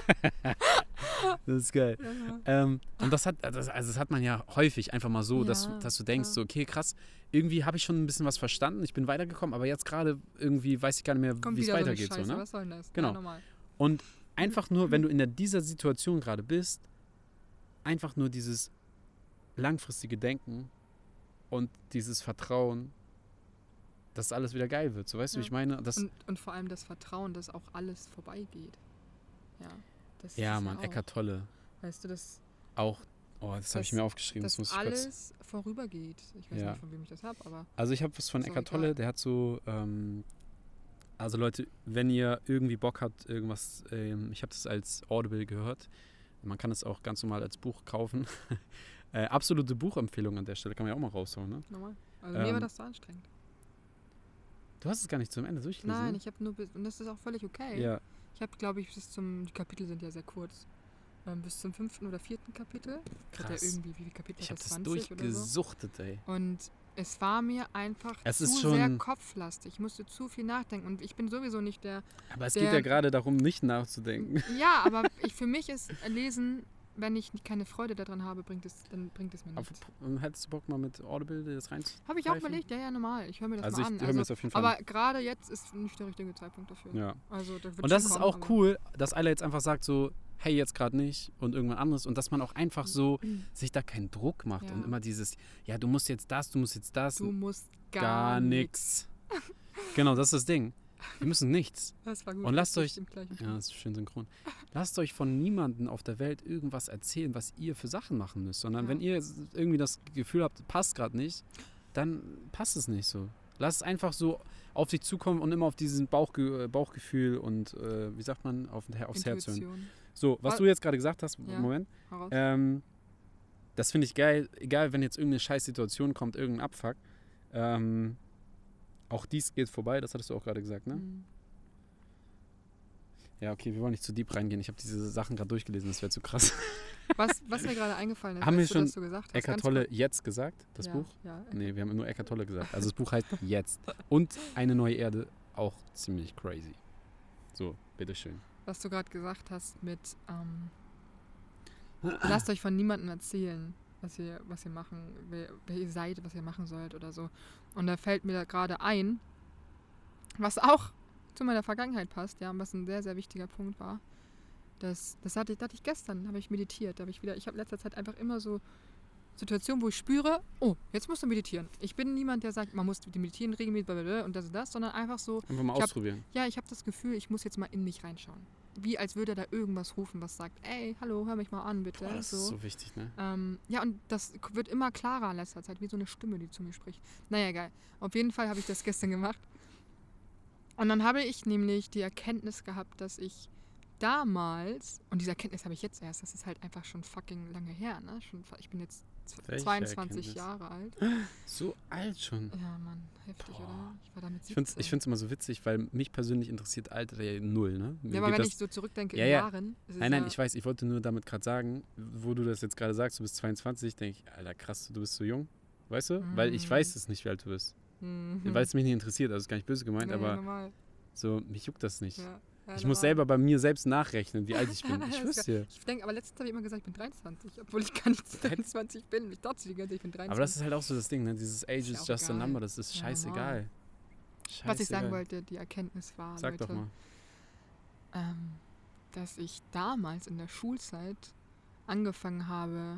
Das ist geil. Ja. Und das hat man ja häufig einfach mal so, dass du denkst, so, okay, krass, irgendwie habe ich schon ein bisschen was verstanden, ich bin weitergekommen, aber jetzt gerade irgendwie weiß ich gar nicht mehr, wie es weitergeht. So, ne? Was soll denn das? Genau. Ja, normal. Und einfach nur, wenn du in dieser Situation gerade bist, einfach nur dieses langfristige Denken und dieses Vertrauen, dass alles wieder geil wird. So, weißt du, wie ich meine? Und vor allem das Vertrauen, dass auch alles vorbeigeht. Ja. Das ja, ist Mann, Eckhart Tolle. Weißt du, das... Auch, das habe ich mir aufgeschrieben. Dass alles vorübergeht. Ich weiß nicht, von wem ich das habe, aber... Also ich habe was von Eckhart Tolle, der hat so... also Leute, wenn ihr irgendwie Bock habt, irgendwas... ich habe das als Audible gehört. Man kann es auch ganz normal als Buch kaufen. Absolute Buchempfehlung an der Stelle. Kann man ja auch mal raushauen, ne? Normal. Also mir war das so anstrengend. Du hast es gar nicht zum Ende durchgelesen? Nein, ich habe nur... Und das ist auch völlig okay. Ja. Ich habe, glaube ich, die Kapitel sind ja sehr kurz. Bis zum 5. oder 4. Kapitel. Krass. Hat er irgendwie, wie viele Kapitel? Ich habe das 20 durchgesuchtet, oder so. ey. Und es war mir einfach sehr kopflastig. Ich musste zu viel nachdenken. Und ich bin sowieso nicht der... Aber es geht ja gerade darum, nicht nachzudenken. Ja, aber für mich ist Lesen, wenn ich keine Freude daran habe, bringt es mir nichts. Hättest du Bock mal mit Audible das reinzuschreiben? Habe ich auch überlegt, ja, normal. Ich höre mir das mal an. Ich höre mir das auf jeden Fall aber gerade jetzt ist nicht der richtige Zeitpunkt dafür. Ja. Also, und das ist auch cool, dass alle jetzt einfach sagt so, hey, jetzt gerade nicht und irgendwann anderes. Und dass man auch einfach so sich da keinen Druck macht. Und immer dieses, ja, du musst jetzt das, du musst jetzt das. Du musst gar nichts. Genau, das ist das Ding. Wir müssen nichts. Das war gut. Und lasst euch, ja, das ist schön synchron. Lasst euch von niemandem auf der Welt irgendwas erzählen, was ihr für Sachen machen müsst. Sondern wenn ihr irgendwie das Gefühl habt, passt gerade nicht, dann passt es nicht so. Lasst es einfach so auf sich zukommen und immer auf diesen Bauchgefühl und, wie sagt man, aufs Herz hören. So, was du jetzt gerade gesagt hast, Moment. Das finde ich geil, egal wenn jetzt irgendeine Scheißsituation kommt, irgendein Abfuck. Auch dies geht vorbei, das hattest du auch gerade gesagt, ne? Mhm. Ja, okay, wir wollen nicht zu deep reingehen. Ich habe diese Sachen gerade durchgelesen, das wäre zu krass. Was mir gerade eingefallen ist, haben wir schon du gesagt hast, Eckhart Tolle jetzt gesagt, das Buch? Ja, nee, wir haben nur Eckhart Tolle gesagt. Also das Buch heißt Jetzt. Und Eine neue Erde, auch ziemlich crazy. So, bitteschön. Was du gerade gesagt hast mit lasst euch von niemandem erzählen, was ihr machen, wer ihr seid, was ihr machen sollt oder so. Und da fällt mir da gerade ein, was auch zu meiner Vergangenheit passt, ja, was ein sehr, sehr wichtiger Punkt war. Das hatte ich gestern, habe ich meditiert. Ich habe in letzter Zeit einfach immer so Situationen, wo ich spüre, oh, jetzt musst du meditieren. Ich bin niemand, der sagt, man muss meditieren regelmäßig und das, sondern einfach so. Einfach mal ausprobieren. Ich habe das Gefühl, ich muss jetzt mal in mich reinschauen. Wie als würde da irgendwas rufen, was sagt, ey, hallo, hör mich mal an, bitte. Boah, das ist so wichtig, ne? Ja, und das wird immer klarer in letzter Zeit, wie so eine Stimme, die zu mir spricht. Naja, egal. Auf jeden Fall habe ich das gestern gemacht. Und dann habe ich nämlich die Erkenntnis gehabt, dass ich damals, und diese Erkenntnis habe ich jetzt erst, das ist halt einfach schon fucking lange her, ne? Ich bin jetzt 22 Jahre alt. So alt schon? Ja, Mann, heftig, oder? Ich war damit 17. Ich finde es immer so witzig, weil mich persönlich interessiert Alter ja null, ne? Ja, aber wenn ich so zurückdenke in Jahren... Nein, ich weiß, ich wollte nur damit gerade sagen, wo du das jetzt gerade sagst, du bist 22, denke ich, Alter, krass, du bist so jung, weißt du? Weil ich weiß es nicht, wie alt du bist. Weil es mich nicht interessiert, also ist gar nicht böse gemeint, aber normal. So, mich juckt das nicht. Ja, ich muss selber bei mir selbst nachrechnen, wie alt ich bin. Ich wüsste. Ich denke, aber letztens habe ich immer gesagt, ich bin 23, obwohl ich gar nicht 23 bin. Ich dachte die ganze Zeit, ich bin 23. Aber das ist halt auch so das Ding, ne? Dieses Age is just a number, das ist scheißegal. Was ich sagen wollte, die Erkenntnis war, Sag Leute, doch mal. Dass ich damals in der Schulzeit angefangen habe,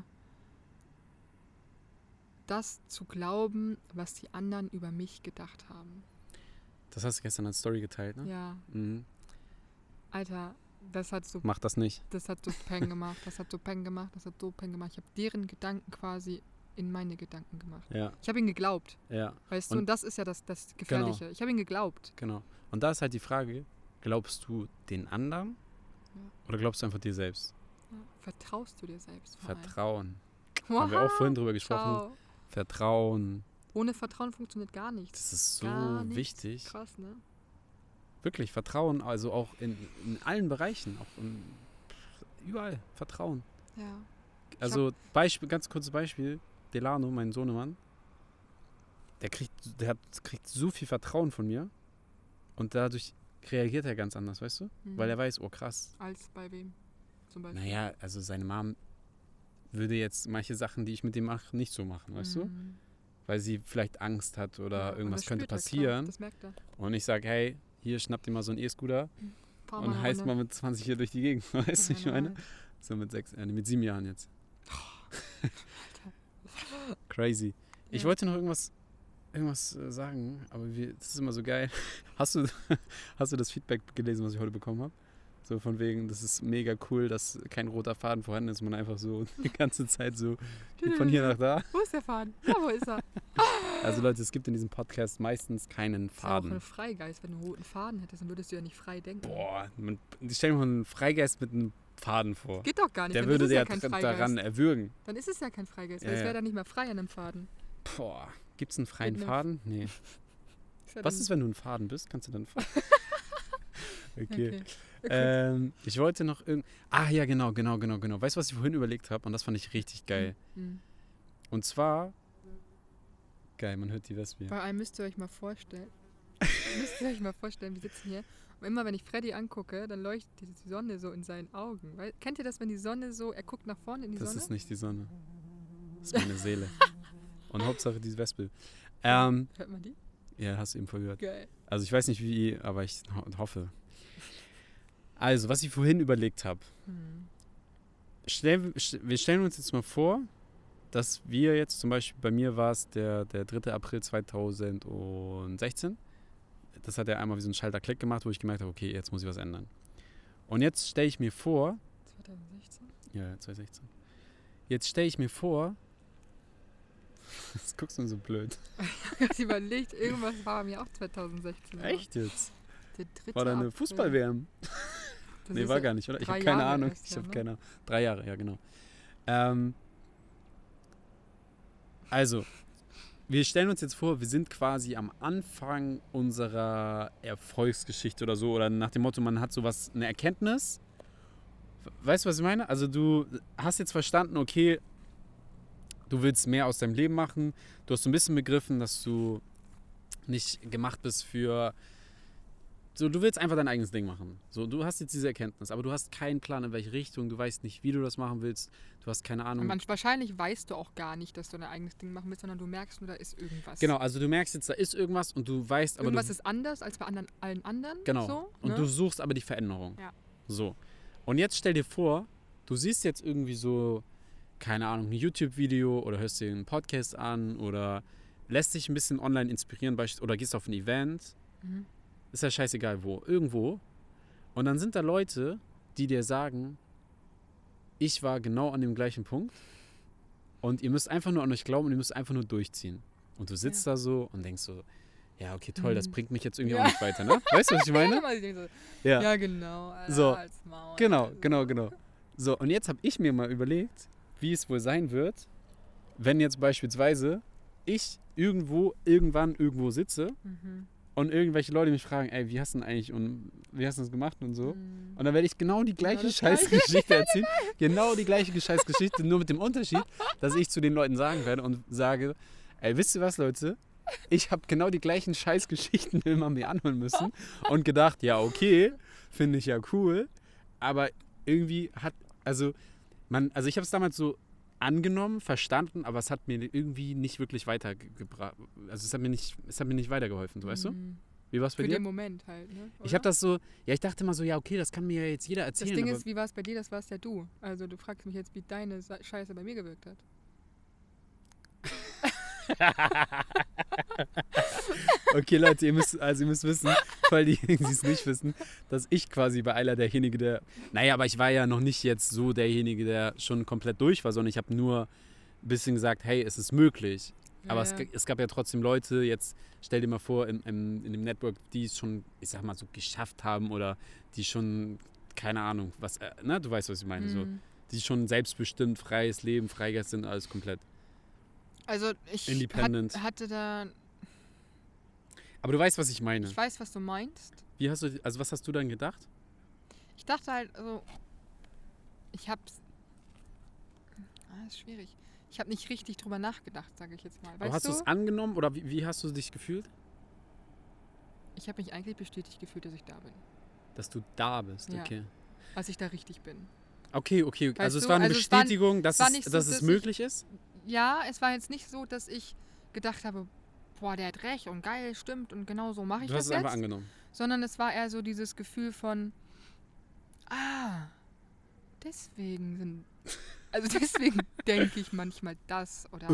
das zu glauben, was die anderen über mich gedacht haben. Das hast du gestern als Story geteilt, ne? Ja. Mhm. Alter, das hat so... Mach das nicht. Das hat so Peng gemacht, das hat so Peng gemacht. Ich habe deren Gedanken quasi in meine Gedanken gemacht. Ja. Ich habe ihnen geglaubt. Ja. Weißt du, und das ist ja das Gefährliche. Genau. Ich habe ihnen geglaubt. Genau. Und da ist halt die Frage, glaubst du den anderen oder glaubst du einfach dir selbst? Ja. Vertraust du dir selbst? Vertrauen. Wow. Haben wir auch vorhin drüber gesprochen. Ciao. Vertrauen. Ohne Vertrauen funktioniert gar nichts. Das ist so wichtig. Krass, ne? Wirklich, Vertrauen, also auch in allen Bereichen. Auch überall. Vertrauen. Ja. Also ganz kurzes Beispiel. Delano, mein Sohnemann, der kriegt so viel Vertrauen von mir und dadurch reagiert er ganz anders, weißt du? Weil er weiß, oh krass. Als bei wem zum Beispiel? Naja, also seine Mom würde jetzt manche Sachen, die ich mit ihm mache, nicht so machen, weißt du? Weil sie vielleicht Angst hat oder irgendwas könnte passieren. Das merkt er. Und ich sage, hey, hier schnappt dir mal so einen E-Scooter und heißt mal mit 20 hier durch die Gegend, weißt du, ich meine? So mit 7 Jahren jetzt. Crazy. Ich wollte noch irgendwas sagen, aber das ist immer so geil. Hast du das Feedback gelesen, was ich heute bekommen habe? So von wegen, das ist mega cool, dass kein roter Faden vorhanden ist, man einfach so die ganze Zeit so von hier nach da. Wo ist der Faden? Ja, wo ist er? Also Leute, es gibt in diesem Podcast meistens keinen Faden. Das ist auch ein Freigeist. Wenn du einen roten Faden hättest, dann würdest du ja nicht frei denken. Boah, stell dir mal einen Freigeist mit einem Faden vor. Geht doch gar nicht. Der würde der daran erwürgen. Dann ist es ja kein Freigeist, weil es wäre dann nicht mehr frei an einem Faden. Boah, gibt's einen freien Faden? Nee. Was ist, wenn du ein Faden bist? Kannst du dann fahren? Okay. Ich wollte noch ja, genau. Weißt du, was ich vorhin überlegt habe? Und das fand ich richtig geil. Und zwar, geil, man hört die Wespe. Bei einem müsst ihr euch mal vorstellen. Wir sitzen hier. Und immer, wenn ich Freddy angucke, dann leuchtet die Sonne so in seinen Augen. Kennt ihr das, wenn die Sonne so, er guckt nach vorne in die Sonne? Das ist nicht die Sonne. Das ist meine Seele. Und Hauptsache die Wespe. Hört man die? Ja, hast du eben voll gehört. Geil. Also ich weiß nicht wie, aber ich hoffe. Also, was ich vorhin überlegt habe. Wir stellen uns jetzt mal vor, dass wir jetzt zum Beispiel, bei mir war es der 3. April 2016. Das hat ja einmal wie so ein Schalter-Klick gemacht, wo ich gemerkt habe, okay, jetzt muss ich was ändern. Und jetzt stelle ich mir vor... 2016? Ja, 2016. Jetzt stelle ich mir vor... Jetzt guckst du so blöd. Ich habe überlegt, irgendwas war bei mir auch 2016. Echt jetzt? Der 3. War da eine Fußball-WM? Nee, war gar nicht, oder? Ich habe keine Ahnung. Ich habe keine Ahnung. 3 Jahre, ja genau. Also, wir stellen uns jetzt vor, wir sind quasi am Anfang unserer Erfolgsgeschichte oder so. Oder nach dem Motto, man hat sowas, eine Erkenntnis. Weißt du, was ich meine? Also du hast jetzt verstanden, okay, du willst mehr aus deinem Leben machen. Du hast so ein bisschen begriffen, dass du nicht gemacht bist für... So, du willst einfach dein eigenes Ding machen. So, du hast jetzt diese Erkenntnis, aber du hast keinen Plan, in welche Richtung. Du weißt nicht, wie du das machen willst. Du hast keine Ahnung. Wahrscheinlich weißt du auch gar nicht, dass du dein eigenes Ding machen willst, sondern du merkst nur, da ist irgendwas. Genau, also du merkst jetzt, da ist irgendwas und du weißt... aber irgendwas ist anders als bei allen anderen. Genau, so, und ne? du suchst aber die Veränderung. Ja. So, und jetzt stell dir vor, du siehst jetzt irgendwie so, keine Ahnung, ein YouTube-Video oder hörst dir einen Podcast an oder lässt dich ein bisschen online inspirieren oder gehst auf ein Event. Ist ja scheißegal wo, irgendwo. Und dann sind da Leute, die dir sagen, ich war genau an dem gleichen Punkt und ihr müsst einfach nur an euch glauben und ihr müsst einfach nur durchziehen. Und du sitzt da so und denkst so, ja, okay, toll, das bringt mich jetzt irgendwie auch nicht weiter, ne? Weißt du, was ich meine? Ja, genau. So, als Maul. Genau. So, und jetzt habe ich mir mal überlegt, wie es wohl sein wird, wenn jetzt beispielsweise ich irgendwann irgendwo sitze und irgendwelche Leute mich fragen, ey, wie hast du das gemacht und so. Und dann werde ich genau die gleiche Scheißgeschichte erzählen. Genau die gleiche Scheißgeschichte, nur mit dem Unterschied, dass ich zu den Leuten sagen werde und sage, ey, wisst ihr was, Leute? Ich habe genau die gleichen Scheißgeschichten immer mir anhören müssen und gedacht, ja, okay, finde ich ja cool. Aber irgendwie ich habe es damals so angenommen, verstanden, aber es hat mir irgendwie nicht wirklich weitergebracht. Also es hat mir nicht weitergeholfen, so, weißt du? Wie war es bei dir? Für den Moment halt, ne? Oder? Ich habe das so, ich dachte immer so, ja, okay, das kann mir ja jetzt jeder erzählen. Das Ding ist, wie war es bei dir? Das warst ja du. Also du fragst mich jetzt, wie deine Scheiße bei mir gewirkt hat. Okay, Leute, ihr müsst wissen, weil die es nicht wissen, dass ich quasi bei Ayla derjenige, der... Naja, aber ich war ja noch nicht jetzt so derjenige, der schon komplett durch war, sondern ich habe nur ein bisschen gesagt, hey, es ist möglich. Ja, aber es gab ja trotzdem Leute, jetzt stell dir mal vor, in dem Network, die es schon, ich sag mal, so geschafft haben oder die schon, keine Ahnung, was, du weißt, was ich meine, so. die schon selbstbestimmt, freies Leben, Freigeist sind, alles komplett. Also ich hatte da... Aber du weißt, was ich meine. Ich weiß, was du meinst. Was hast du dann gedacht? Ich dachte halt, also... Ich hab's... Das ist schwierig. Ich habe nicht richtig drüber nachgedacht, sage ich jetzt mal. Aber hast du es angenommen oder wie hast du dich gefühlt? Ich habe mich eigentlich bestätigt gefühlt, dass ich da bin. Dass du da bist, ja. Okay. Als ich da richtig bin. Okay. Also es war eine Bestätigung, dass es möglich ist? Ja, es war jetzt nicht so, dass ich gedacht habe, boah, der hat recht und geil, stimmt und genau so mache ich das jetzt. Du hast es einfach angenommen. Sondern es war eher so dieses Gefühl von, deswegen denke ich manchmal das oder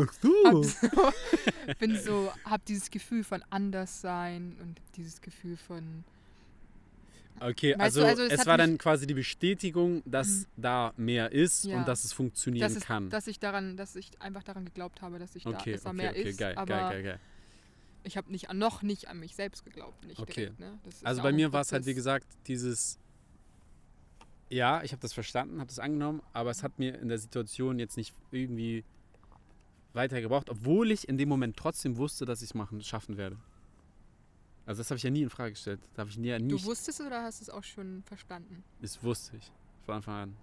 hab dieses Gefühl von Anderssein und dieses Gefühl von... Okay, also es war dann quasi die Bestätigung, dass da mehr ist und dass es funktionieren kann. Dass ich einfach daran geglaubt habe, dass da mehr ist. Geil. Ich habe noch nicht an mich selbst geglaubt. Nicht direkt, ne? Also bei mir war es halt, wie gesagt, dieses... Ja, ich habe das verstanden, habe das angenommen, aber es hat mir in der Situation jetzt nicht irgendwie weitergebracht, obwohl ich in dem Moment trotzdem wusste, dass ich es schaffen werde. Also das habe ich ja nie in Frage gestellt. Du wusstest es oder hast du es auch schon verstanden? Das wusste ich von Anfang an.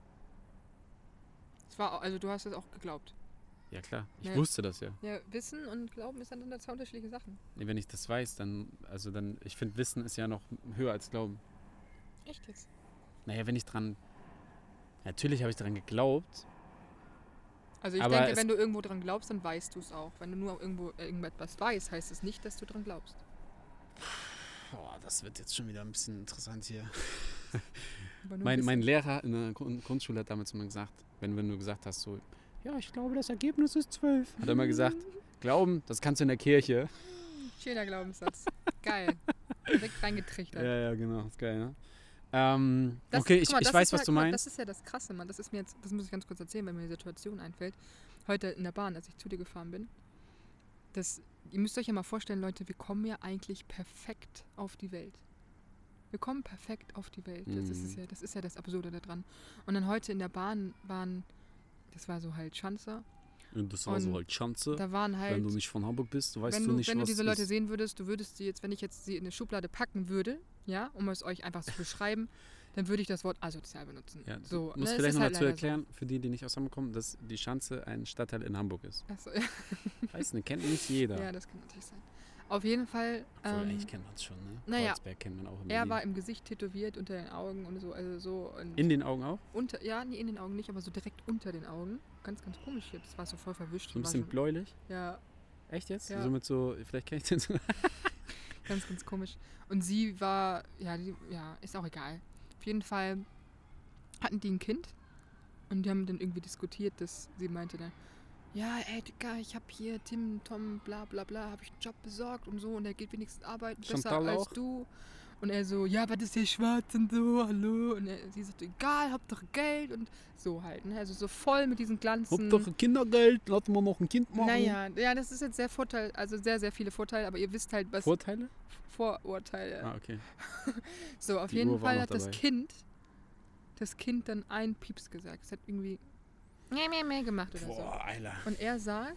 Also du hast es auch geglaubt? Ja klar, ich wusste das ja. Ja, Wissen und Glauben ist dann zwei unterschiedliche Sachen. Nee, wenn ich das weiß, dann ich finde Wissen ist ja noch höher als Glauben. Echt jetzt? Naja, natürlich habe ich daran geglaubt. Also ich denke, wenn du irgendwo dran glaubst, dann weißt du es auch. Wenn du nur irgendetwas weißt, heißt es nicht, dass du dran glaubst. Boah, das wird jetzt schon wieder ein bisschen interessant hier. Mein Lehrer in der Grundschule hat damals immer gesagt, wenn du gesagt hast, so, ja, ich glaube, das Ergebnis ist 12. Hat er immer gesagt, Glauben, das kannst du in der Kirche. Schöner Glaubenssatz. Geil. Direkt reingetrichtert. Ja, genau. Ist geil, ne? Ich weiß, was du meinst. Das ist ja das Krasse, Mann. Das muss ich ganz kurz erzählen, weil mir die Situation einfällt. Heute in der Bahn, als ich zu dir gefahren bin. Ihr müsst euch ja mal vorstellen, Leute, wir kommen ja eigentlich perfekt auf die Welt. Wir kommen perfekt auf die Welt. Das ist ja das Absurde daran. Und dann heute in der Bahn das war so halt Schanze. Und das war so halt Schanze. Da waren halt, wenn du nicht von Hamburg bist, weißt du nicht, was wenn du diese Leute sehen würdest, du würdest sie jetzt, wenn ich jetzt sie in eine Schublade packen würde, ja, um es euch einfach zu beschreiben, dann würde ich das Wort asozial benutzen. Ja, du musst vielleicht noch dazu erklären, für die nicht aus Hamburg kommen, dass die Schanze ein Stadtteil in Hamburg ist. Achso, ja. Weiß nicht, kennt nicht jeder. Ja, das kann natürlich sein. Auf jeden Fall... eigentlich kennt man es schon, ne? Naja, Kreuzberg kennt man auch in er war im Gesicht tätowiert, unter den Augen und so, also so... Und in den Augen auch? Nee, in den Augen nicht, aber so direkt unter den Augen. Ganz, ganz komisch hier, das war so voll verwischt. So ein bisschen bläulich? Ja. Echt jetzt? Ja. Vielleicht kenne ich den so... Ganz, ganz komisch. Und sie war, ist auch egal. Auf jeden Fall hatten die ein Kind und die haben dann irgendwie diskutiert, dass sie meinte dann, ja, ey, Digga, ich hab hier Tom, bla bla bla, hab ich einen Job besorgt und so und er geht wenigstens arbeiten besser als du. Und er so, ja, aber das ist ja schwarz und so, hallo. Und sie sagt, egal, Hauptsache Geld und so halt. Ne? Also so voll mit diesen Glanzen. Hauptsache Kindergeld, lassen wir noch ein Kind machen. Naja, das ist jetzt sehr sehr viele Vorteile, aber ihr wisst halt, was... Vorteile? Vorurteile. Ah, okay. So, auf jeden Fall hat das Kind dann einen Pieps gesagt. Es hat irgendwie mehr gemacht oder so. Alter. Und er sagt...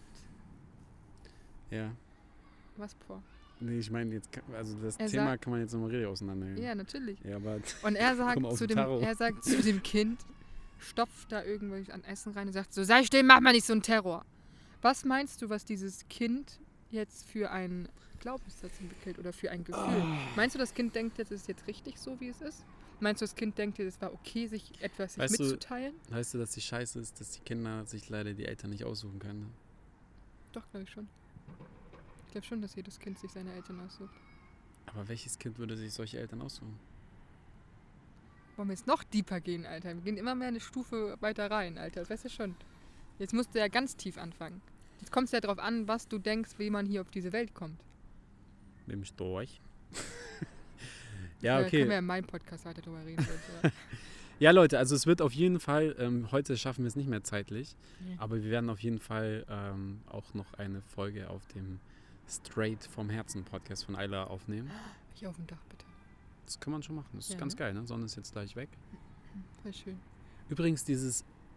Ja. Was, boah? Nee, ich meine jetzt, also das Thema kann man jetzt nochmal richtig auseinandernehmen. Ja, natürlich. Ja, aber und er sagt zu dem Kind, stopft da irgendwas an Essen rein und sagt so, sei still, mach mal nicht so einen Terror. Was meinst du, was dieses Kind jetzt für einen Glaubenssatz entwickelt oder für ein Gefühl? Meinst du, das Kind denkt jetzt, es ist jetzt richtig so, wie es ist? Meinst du, das Kind denkt jetzt, es war okay, sich mitzuteilen? Weißt du, dass die Scheiße ist, dass die Kinder sich leider die Eltern nicht aussuchen können? Ne? Doch, glaube ich schon. Ich glaube schon, dass jedes Kind sich seine Eltern aussucht. Aber welches Kind würde sich solche Eltern aussuchen? Wollen wir jetzt noch deeper gehen, Alter? Wir gehen immer mehr eine Stufe weiter rein, Alter. Das weißt du schon. Jetzt musst du ja ganz tief anfangen. Jetzt kommt es ja darauf an, was du denkst, wie man hier auf diese Welt kommt. Mit dem Storch. Ja, okay. Können wir ja in meinem Podcast weiter drüber reden. Ja, Leute, also es wird auf jeden Fall, heute schaffen wir es nicht mehr zeitlich, aber wir werden auf jeden Fall auch noch eine Folge auf dem Straight vom Herzen Podcast von Ayla aufnehmen. Hier auf dem Dach, bitte. Das kann man schon machen. Das ist ganz geil, ne? Sonne ist jetzt gleich weg. Voll schön. Übrigens, dieses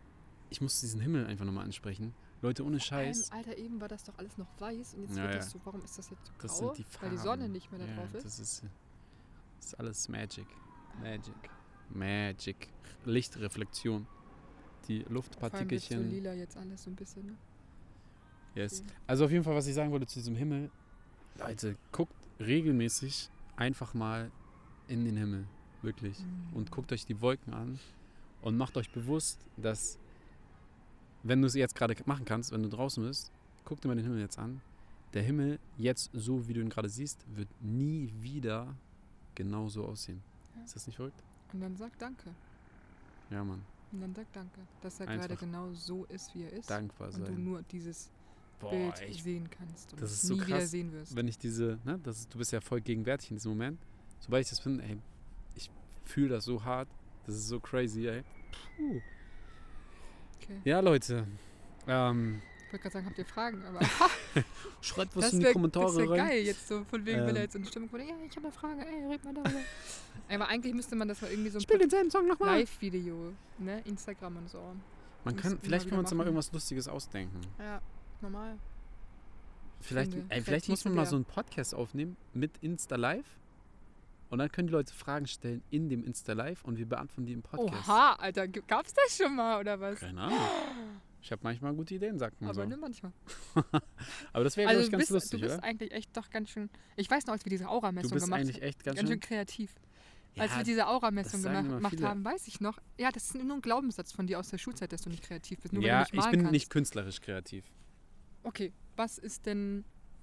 ich muss diesen Himmel einfach nochmal ansprechen. Leute, ohne Scheiß. Alter, eben war das doch alles noch weiß und jetzt wird das so, warum ist das jetzt so grau? Das sind die Farben. Weil die Sonne nicht mehr da drauf ist. Das ist alles Magic. Magic. Lichtreflexion. Die Luftpartikelchen. Vor allem so lila jetzt alles so ein bisschen, ne? Yes. Also auf jeden Fall, was ich sagen wollte zu diesem Himmel. Leute, guckt regelmäßig einfach mal in den Himmel. Wirklich. Und guckt euch die Wolken an und macht euch bewusst, dass, wenn du es jetzt gerade machen kannst, wenn du draußen bist, guck dir mal den Himmel jetzt an. Der Himmel, jetzt so wie du ihn gerade siehst, wird nie wieder genauso aussehen. Ja. Ist das nicht verrückt? Und dann sag Danke. Ja, Mann. Und dann sag Danke, dass er gerade genau so ist, wie er ist. Dankbar sein. Und du nur dieses Bild sehen kannst und das ist nie so krass, wieder sehen wirst. Wenn ich du bist ja voll gegenwärtig in diesem Moment. Sobald ich das finde, ey, ich fühle das so hart. Das ist so crazy, ey. Puh. Okay. Ja, Leute. Ich wollte gerade sagen, habt ihr Fragen, aber schreibt was in die Kommentare rein. Das wäre geil, jetzt so von wegen, wenn er jetzt in Stimmung kommt, ja, ich habe eine Frage, ey, red mal darüber. Aber eigentlich müsste man das mal irgendwie so Spiel denselben Song nochmal. Live-Video, ne, Instagram und so. Vielleicht können wir uns mal irgendwas Lustiges ausdenken. Ja, normal. Vielleicht muss man mal so einen Podcast aufnehmen mit Insta Live. Und dann können die Leute Fragen stellen in dem Insta Live und wir beantworten die im Podcast. Oha, Alter, gab's das schon mal, oder was? Keine Ahnung. Ich habe manchmal gute Ideen, sagt man so. Aber nur manchmal. Aber das wäre, glaube ich, ganz lustig, oder? Du bist eigentlich echt doch ganz schön... Ich weiß noch, als wir diese Aura-Messung gemacht haben. Du bist eigentlich echt ganz schön kreativ. Ja, als wir diese Aura-Messung gemacht haben, weiß ich noch... Ja, das ist nur ein Glaubenssatz von dir aus der Schulzeit, dass du nicht kreativ bist. Nur ja, weil du nicht malen ich bin kannst. nicht künstlerisch kreativ. Okay, was ist denn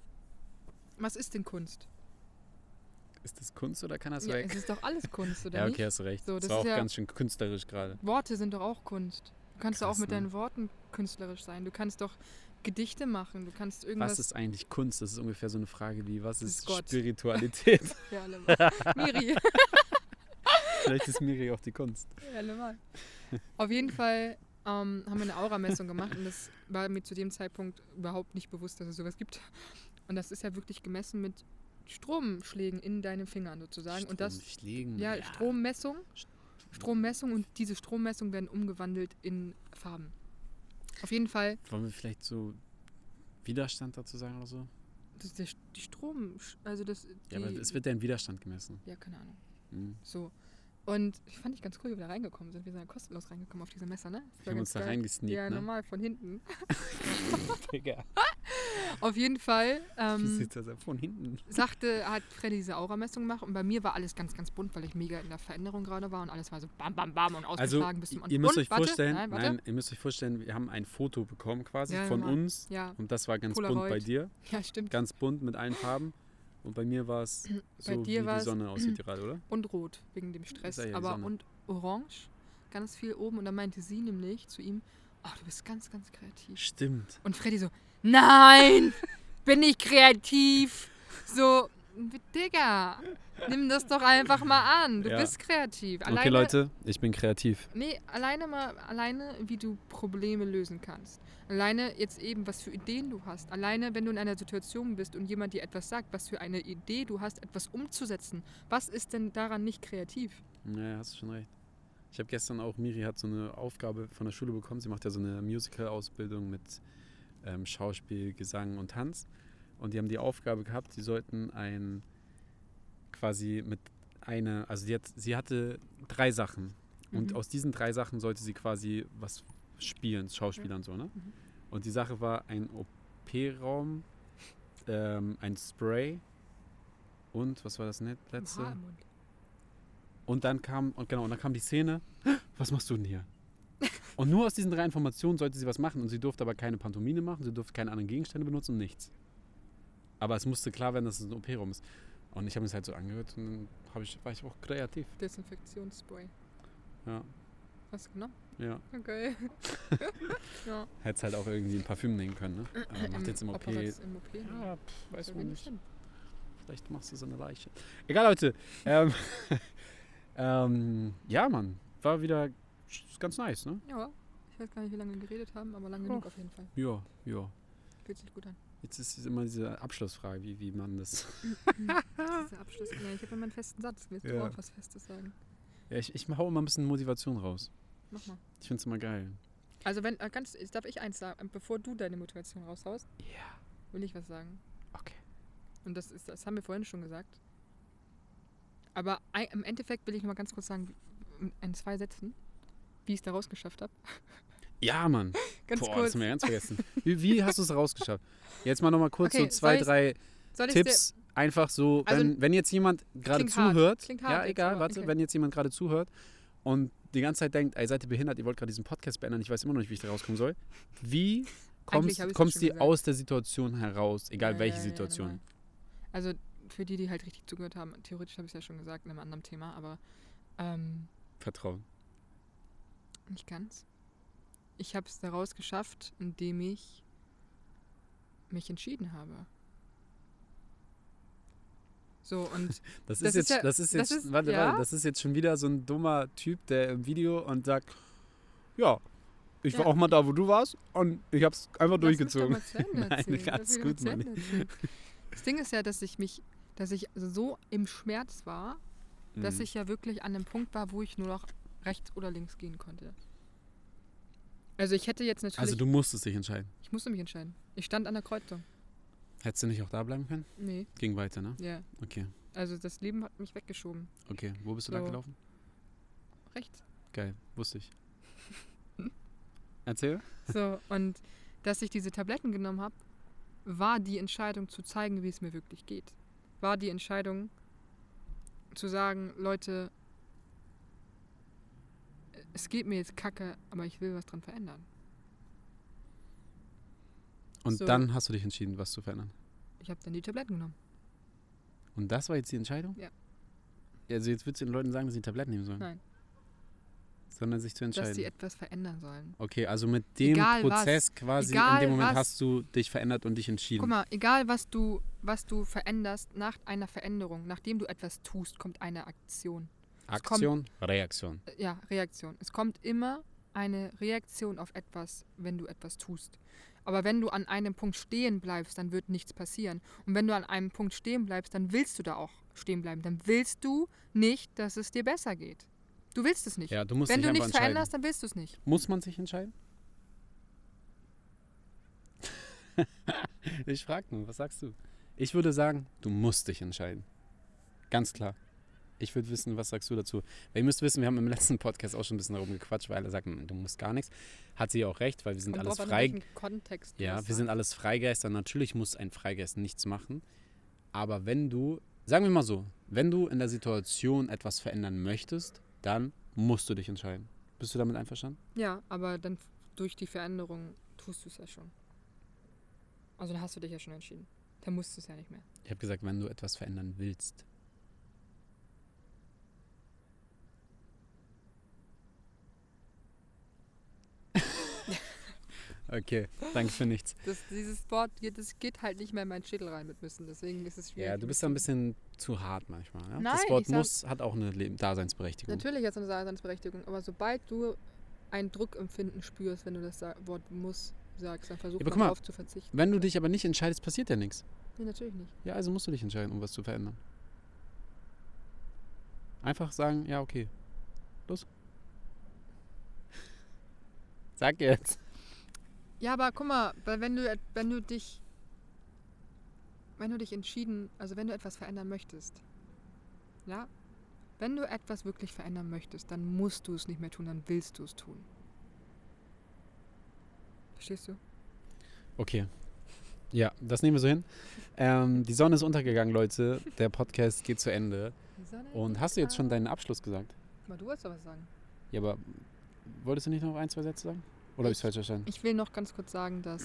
Kunst? Ist das Kunst oder kann das ja, weg? Es ist doch alles Kunst, oder ja, nicht? okay, hast du recht. So, das war auch ganz schön künstlerisch gerade. Worte sind doch auch Kunst. Du kannst doch auch mit deinen ne? Worten künstlerisch sein. Du kannst doch Gedichte machen. Du kannst irgendwas... Was ist eigentlich Kunst? Das ist ungefähr so eine Frage wie, was ist Gott. Spiritualität? Ja, alle Miri. Vielleicht ist Miri auch die Kunst. Ja, alle Auf jeden Fall haben wir eine Aura-Messung gemacht und das war mir zu dem Zeitpunkt überhaupt nicht bewusst, dass es sowas gibt. Und das ist ja wirklich gemessen mit Stromschlägen in deinen Fingern sozusagen. Stromschlägen? Ja, Strommessung. Strommessung und diese Strommessungen werden umgewandelt in Farben. Auf jeden Fall. Wollen wir vielleicht so Widerstand dazu sagen oder so? Das ist die Strom, also das... Ja, aber es wird ja ein Widerstand gemessen. Ja, keine Ahnung. So. Und ich fand ganz cool, wie wir da reingekommen sind. Wir sind ja kostenlos reingekommen auf diese Messer, ne? Wir haben uns da reingesneakt, ja, ne? normal, von hinten. Digga. Auf jeden Fall wie sieht das von hinten? hat Freddy diese Aura-Messung gemacht und bei mir war alles ganz, ganz bunt, weil ich mega in der Veränderung gerade war und alles war so bam, bam, bam und ausgeschlagen bis zum ihr müsst euch vorstellen, ihr müsst euch vorstellen, wir haben ein Foto bekommen quasi von uns und das war ganz Polaroid. Bunt bei dir. Ja, stimmt. Ganz bunt mit allen Farben. Und bei mir war es so, wie die Sonne aussieht gerade, oder? Und rot, wegen dem Stress. Ja aber und orange, ganz viel oben. Und dann meinte sie nämlich zu ihm, du bist ganz, ganz kreativ. Stimmt. Und Freddy so, nein, bin ich kreativ. So, Digga, nimm das doch einfach mal an. Du bist kreativ. Okay, Leute, ich bin kreativ. Nee, alleine, wie du Probleme lösen kannst. Alleine jetzt eben, was für Ideen du hast. Alleine, wenn du in einer Situation bist und jemand dir etwas sagt, was für eine Idee du hast, etwas umzusetzen. Was ist denn daran nicht kreativ? Ja, hast du schon recht. Ich habe gestern auch, Miri hat so eine Aufgabe von der Schule bekommen. Sie macht ja so eine Musical-Ausbildung mit Schauspiel, Gesang und Tanz. Und die haben die Aufgabe gehabt, sie sollten sie hatte 3 Sachen. Und aus diesen 3 Sachen sollte sie quasi was spielen, Schauspielern so, ne? Und die Sache war ein OP-Raum, ein Spray und was war das letzte? Und dann kam die Szene, was machst du denn hier? Und nur aus diesen 3 Informationen sollte sie was machen und sie durfte aber keine Pantomime machen, sie durfte keine anderen Gegenstände benutzen und nichts. Aber es musste klar werden, dass es ein OP-Raum ist. Und ich habe mir das halt so angehört und dann war ich auch kreativ. Desinfektionsspray. Ja. Hast du genommen? Ja. Okay. Ja. Hättest halt auch irgendwie ein Parfüm nehmen können, ne? Aber macht jetzt im OP. Ja, weiß man nicht. Vielleicht machst du so eine Leiche. Egal, Leute. Ja, Mann. War wieder ganz nice, ne? Ja. Ich weiß gar nicht, wie lange wir geredet haben, aber lang genug auf jeden Fall. Ja. Fühlt sich gut an. Jetzt ist immer diese Abschlussfrage, wie man das... Diese Abschluss... Ja, ich habe immer einen festen Satz. Willst du auch was Festes sagen? Ja, ich hau immer ein bisschen Motivation raus. Mach mal. Ich find's immer geil. Also darf ich eins sagen, bevor du deine Motivation raushaust? Ja. Will ich was sagen. Okay. Und das haben wir vorhin schon gesagt. Aber im Endeffekt will ich noch mal ganz kurz sagen, in 2 Sätzen, wie ich es da rausgeschafft habe. Ja, Mann. Ganz Boah, kurz. das haben wir ganz vergessen. Wie hast du es rausgeschafft? Jetzt mal nochmal kurz Okay, so 2, 3 Tipps. Einfach so, Also, wenn jetzt jemand gerade klingt hart. zuhört. Klingt hart Ja, jetzt, egal, aber warte. okay. Wenn jetzt jemand gerade zuhört und die ganze Zeit denkt, ey, seid ihr behindert, ihr wollt gerade diesen Podcast beenden, ich weiß immer noch nicht, wie ich da rauskommen soll. Wie kommst du aus der Situation heraus, egal welche Situation? Ja. Also für die halt richtig zugehört haben, theoretisch habe ich es ja schon gesagt in einem anderen Thema, aber Vertrauen. nicht ganz. Ich habe es daraus geschafft, indem ich mich entschieden habe. So, und das ist jetzt schon wieder so ein dummer Typ, der im Video und sagt, ja, ich war auch mal da, wo du warst und ich habe es einfach durchgezogen. Nein, ganz gut, Mann. Das Ding ist ja, dass ich so im Schmerz war, dass ich ja wirklich an einem Punkt war, wo ich nur noch rechts oder links gehen konnte. Also ich hätte jetzt natürlich... Also du musstest dich entscheiden. Ich musste mich entscheiden. Ich stand an der Kreuzung. Hättest du nicht auch da bleiben können? Nee. Ging weiter, ne? Ja. Okay. Also das Leben hat mich weggeschoben. Okay, wo bist du lang gelaufen? Rechts. Geil, wusste ich. Erzähl. So, und dass ich diese Tabletten genommen habe, war die Entscheidung zu zeigen, wie es mir wirklich geht. War die Entscheidung zu sagen, Leute, es geht mir jetzt kacke, aber ich will was dran verändern. Und so, dann hast du dich entschieden, was zu verändern? Ich habe dann die Tabletten genommen. Und das war jetzt die Entscheidung? Ja. Also jetzt würdest du den Leuten sagen, dass sie Tabletten nehmen sollen? Nein. Sondern sich zu entscheiden? Dass sie etwas verändern sollen. Okay, also mit dem Prozess quasi in dem Moment hast du dich verändert und dich entschieden. Guck mal, egal was du veränderst, nach einer Veränderung, nachdem du etwas tust, kommt eine Aktion. Reaktion. Ja, Reaktion. Es kommt immer eine Reaktion auf etwas, wenn du etwas tust. Aber wenn du an einem Punkt stehen bleibst, dann wird nichts passieren. Und wenn du an einem Punkt stehen bleibst, dann willst du da auch stehen bleiben. Dann willst du nicht, dass es dir besser geht. Du willst es nicht. Ja, du musst wenn dich du einfach nichts veränderst, dann willst du es nicht. Muss man sich entscheiden? Ich frage nur, was sagst du? Ich würde sagen, du musst dich entscheiden. Ganz klar. Ich würde wissen, was sagst du dazu? Weil ihr müsst wissen, wir haben im letzten Podcast auch schon ein bisschen darum gequatscht, weil er sagt, du musst gar nichts. Hat sie auch recht, weil wir sind alles frei. Ja, wir sind alles Freigeister. Natürlich muss ein Freigeist nichts machen. Aber wenn du, sagen wir mal so, wenn du in der Situation etwas verändern möchtest, dann musst du dich entscheiden. Bist du damit einverstanden? Ja, aber dann durch die Veränderung tust du es ja schon. Also dann hast du dich ja schon entschieden. Dann musst du es ja nicht mehr. Ich habe gesagt, wenn du etwas verändern willst. Okay, danke für nichts. Dieses Wort, das geht halt nicht mehr in meinen Schädel rein mit müssen, deswegen ist es schwierig. Ja, du bist da ein bisschen zu hart manchmal. Ja? Nein, das Wort hat auch eine Daseinsberechtigung. Natürlich hat es eine Daseinsberechtigung, aber sobald du ein Druckempfinden spürst, wenn du das Wort muss sagst, dann versuch darauf zu verzichten. Wenn du dich aber nicht entscheidest, passiert ja nichts. Nee, natürlich nicht. Ja, also musst du dich entscheiden, um was zu verändern. Einfach sagen, ja, okay. Los. Sag jetzt. Ja, aber guck mal, weil wenn du dich entschieden, also wenn du etwas verändern möchtest, ja, wenn du etwas wirklich verändern möchtest, dann musst du es nicht mehr tun, dann willst du es tun. Verstehst du? Okay. Ja, das nehmen wir so hin. Die Sonne ist untergegangen, Leute. Der Podcast geht zu Ende. Und hast du jetzt schon deinen Abschluss gesagt? Mal, du wolltest doch was sagen. Ja, aber wolltest du nicht noch 1, 2 Sätze sagen? Oder habe ich es falsch verstanden? Ich will noch ganz kurz sagen, dass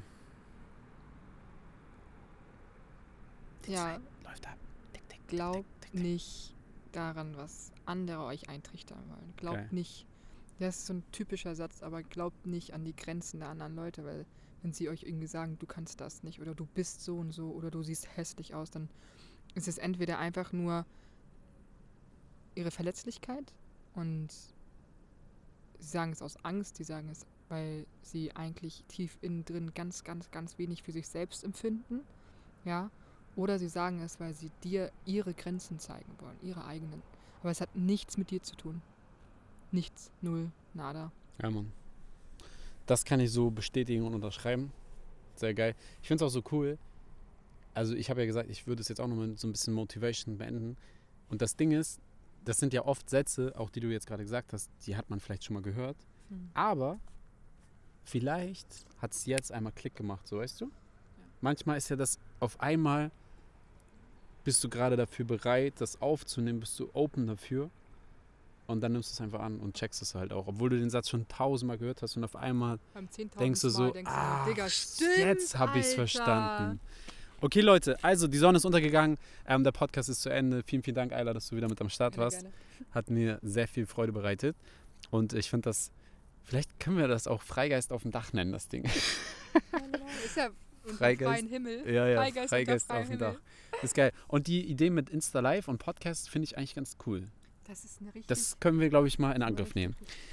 ja, läuft ab. Tick, tick, glaubt nicht daran, was andere euch eintrichtern wollen. Glaubt nicht, das ist so ein typischer Satz, aber glaubt nicht an die Grenzen der anderen Leute, weil wenn sie euch irgendwie sagen, du kannst das nicht oder du bist so und so oder du siehst hässlich aus, dann ist es entweder einfach nur ihre Verletzlichkeit und sie sagen es aus Angst, die sagen es, weil sie eigentlich tief innen drin ganz, ganz, ganz wenig für sich selbst empfinden, ja, oder sie sagen es, weil sie dir ihre Grenzen zeigen wollen, ihre eigenen. Aber es hat nichts mit dir zu tun. Nichts, null, nada. Ja, Mann. Das kann ich so bestätigen und unterschreiben. Sehr geil. Ich finde es auch so cool. Also ich habe ja gesagt, ich würde es jetzt auch noch mit so ein bisschen Motivation beenden. Und das Ding ist, das sind ja oft Sätze, auch die du jetzt gerade gesagt hast, die hat man vielleicht schon mal gehört. Aber vielleicht hat es jetzt einmal Klick gemacht, so weißt du? Ja. Manchmal ist ja das auf einmal, bist du gerade dafür bereit, das aufzunehmen, bist du open dafür. Und dann nimmst du es einfach an und checkst es halt auch. Obwohl du den Satz schon 1000-mal gehört hast und auf einmal denkst du so, Digga, stimmt, jetzt habe ich es verstanden. Okay, Leute, also die Sonne ist untergegangen, der Podcast ist zu Ende. Vielen, vielen Dank, Ayla, dass du wieder mit am Start warst. Gerne. Hat mir sehr viel Freude bereitet. Und ich finde das, vielleicht können wir das auch Freigeist auf dem Dach nennen, das Ding. Ist ja unter freien Himmel. Ja, Freigeist auf dem Dach. Ist geil. Und die Idee mit Insta Live und Podcast finde ich eigentlich ganz cool. Das können wir, glaube ich, mal in Angriff nehmen.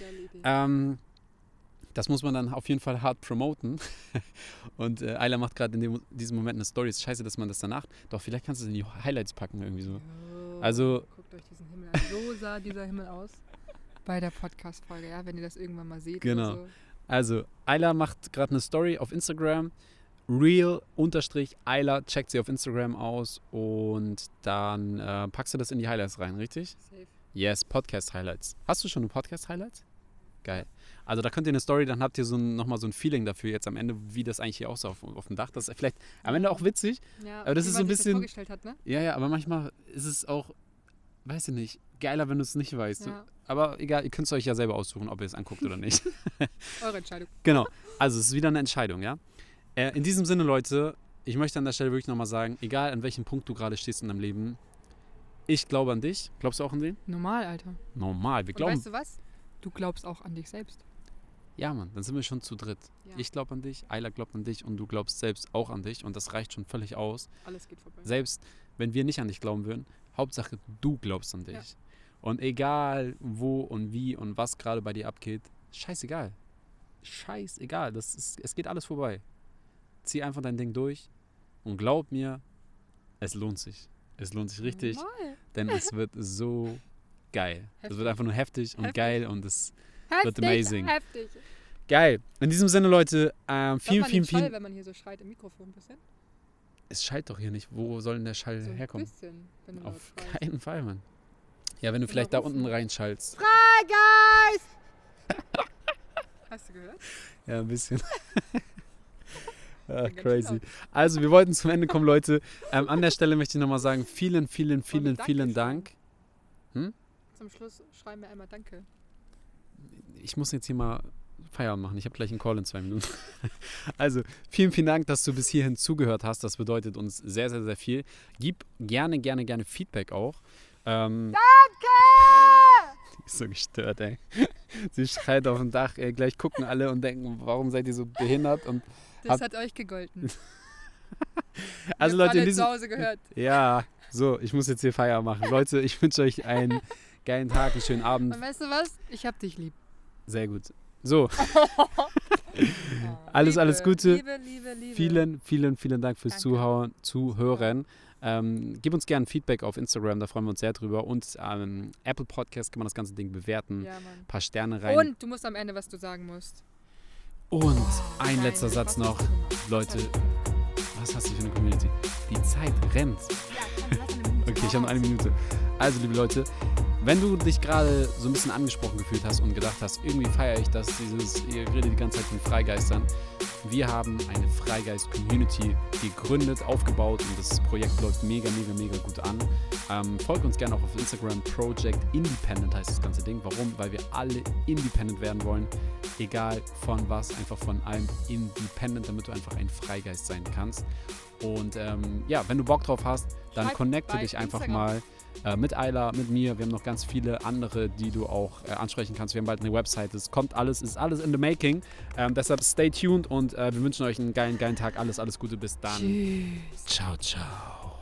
Das muss man dann auf jeden Fall hart promoten. Und Ayla macht gerade in diesem Moment eine Story. Ist scheiße, dass man das danach... Doch, vielleicht kannst du es in die Highlights packen irgendwie so. Also... Guckt euch diesen Himmel an. So sah dieser Himmel aus. Bei der Podcast-Folge, ja, wenn ihr das irgendwann mal seht. Genau. Oder so. Also, Ayla macht gerade eine Story auf Instagram. Real_Ayla. Checkt sie auf Instagram aus. Und dann packst du das in die Highlights rein, richtig? Safe. Yes, Podcast-Highlights. Hast du schon eine Podcast-Highlights? Geil. Also da könnt ihr eine Story, dann habt ihr nochmal so ein Feeling dafür jetzt am Ende, wie das eigentlich hier aussah auf dem Dach. Das ist vielleicht am Ende auch witzig, ja, aber das ist so ein bisschen... Das vorgestellt hat, ne? Ja, aber manchmal ist es auch, weiß ich nicht, geiler, wenn du es nicht weißt. Ja. Aber egal, ihr könnt es euch ja selber aussuchen, ob ihr es anguckt oder nicht. Eure Entscheidung. Genau, also es ist wieder eine Entscheidung, ja. In diesem Sinne, Leute, ich möchte an der Stelle wirklich nochmal sagen, egal an welchem Punkt du gerade stehst in deinem Leben, ich glaube an dich. Glaubst du auch an den? Normal, Alter. Normal, wir glauben... Und weißt du was? Du glaubst auch an dich selbst. Ja, Mann, dann sind wir schon zu dritt. Ja. Ich glaube an dich, Ayla glaubt an dich und du glaubst selbst auch an dich und das reicht schon völlig aus. Alles geht vorbei. Selbst wenn wir nicht an dich glauben würden, Hauptsache du glaubst an dich. Ja. Und egal wo und wie und was gerade bei dir abgeht, scheißegal. Scheißegal, es geht alles vorbei. Zieh einfach dein Ding durch und glaub mir, es lohnt sich. Es lohnt sich richtig, denn es wird so geil. Es wird einfach nur heftig und geil und es wird amazing. Heftig. Geil. In diesem Sinne, Leute, vielen, wenn man hier so schreit im Mikrofon ein bisschen? Es schallt doch hier nicht. Wo soll denn der Schall herkommen? Ein bisschen, wenn du auf keinen Fall, Mann. Ja, wenn du vielleicht da unten reinschallst. Freigeist! Hast du gehört? Ja, ein bisschen. Ja, crazy. Also, wir wollten zum Ende kommen, Leute. An der Stelle möchte ich nochmal sagen, vielen Dank. Zum Schluss schreiben wir einmal Danke. Ich muss jetzt hier mal Feierabend machen. Ich habe gleich einen Call in 2 Minuten. Also, vielen Dank, dass du bis hierhin zugehört hast. Das bedeutet uns sehr, sehr, sehr viel. Gib gerne Feedback auch. Danke! Die ist so gestört, ey. Sie schreit auf dem Dach. Gleich gucken alle und denken, warum seid ihr so behindert? Und das hat euch gegolten. Also Leute, alle zu Hause gehört. Ja, so, ich muss jetzt hier Feierabend machen. Leute, ich wünsche euch einen geilen Tag, einen schönen Abend. Und weißt du was? Ich hab dich lieb. Sehr gut. So. Alles Gute. Liebe. Vielen Dank fürs Zuhören. Gib uns gerne Feedback auf Instagram, da freuen wir uns sehr drüber. Und Apple Podcast kann man das ganze Ding bewerten. Ja, Mann. Ein paar Sterne rein. Und du musst am Ende, was du sagen musst. Und ein letzter Satz noch. Leute, was hast du für eine Community? Die Zeit rennt. Okay, ich habe noch 1 Minute. Also, liebe Leute, wenn du dich gerade so ein bisschen angesprochen gefühlt hast und gedacht hast, irgendwie feiere ich das, ihr redet die ganze Zeit von Freigeistern. Wir haben eine Freigeist-Community gegründet, aufgebaut und das Projekt läuft mega gut an. Folgt uns gerne auch auf Instagram, Project Independent heißt das ganze Ding. Warum? Weil wir alle independent werden wollen. Egal von was, einfach von allem independent, damit du einfach ein Freigeist sein kannst. Und wenn du Bock drauf hast, dann connecte dich einfach mal mit Ayla, mit mir. Wir haben noch ganz viele andere, die du auch ansprechen kannst. Wir haben bald eine Website. Es kommt alles, ist alles in the making. Deshalb stay tuned und wir wünschen euch einen geilen Tag. Alles Gute. Bis dann. Tschüss. Ciao.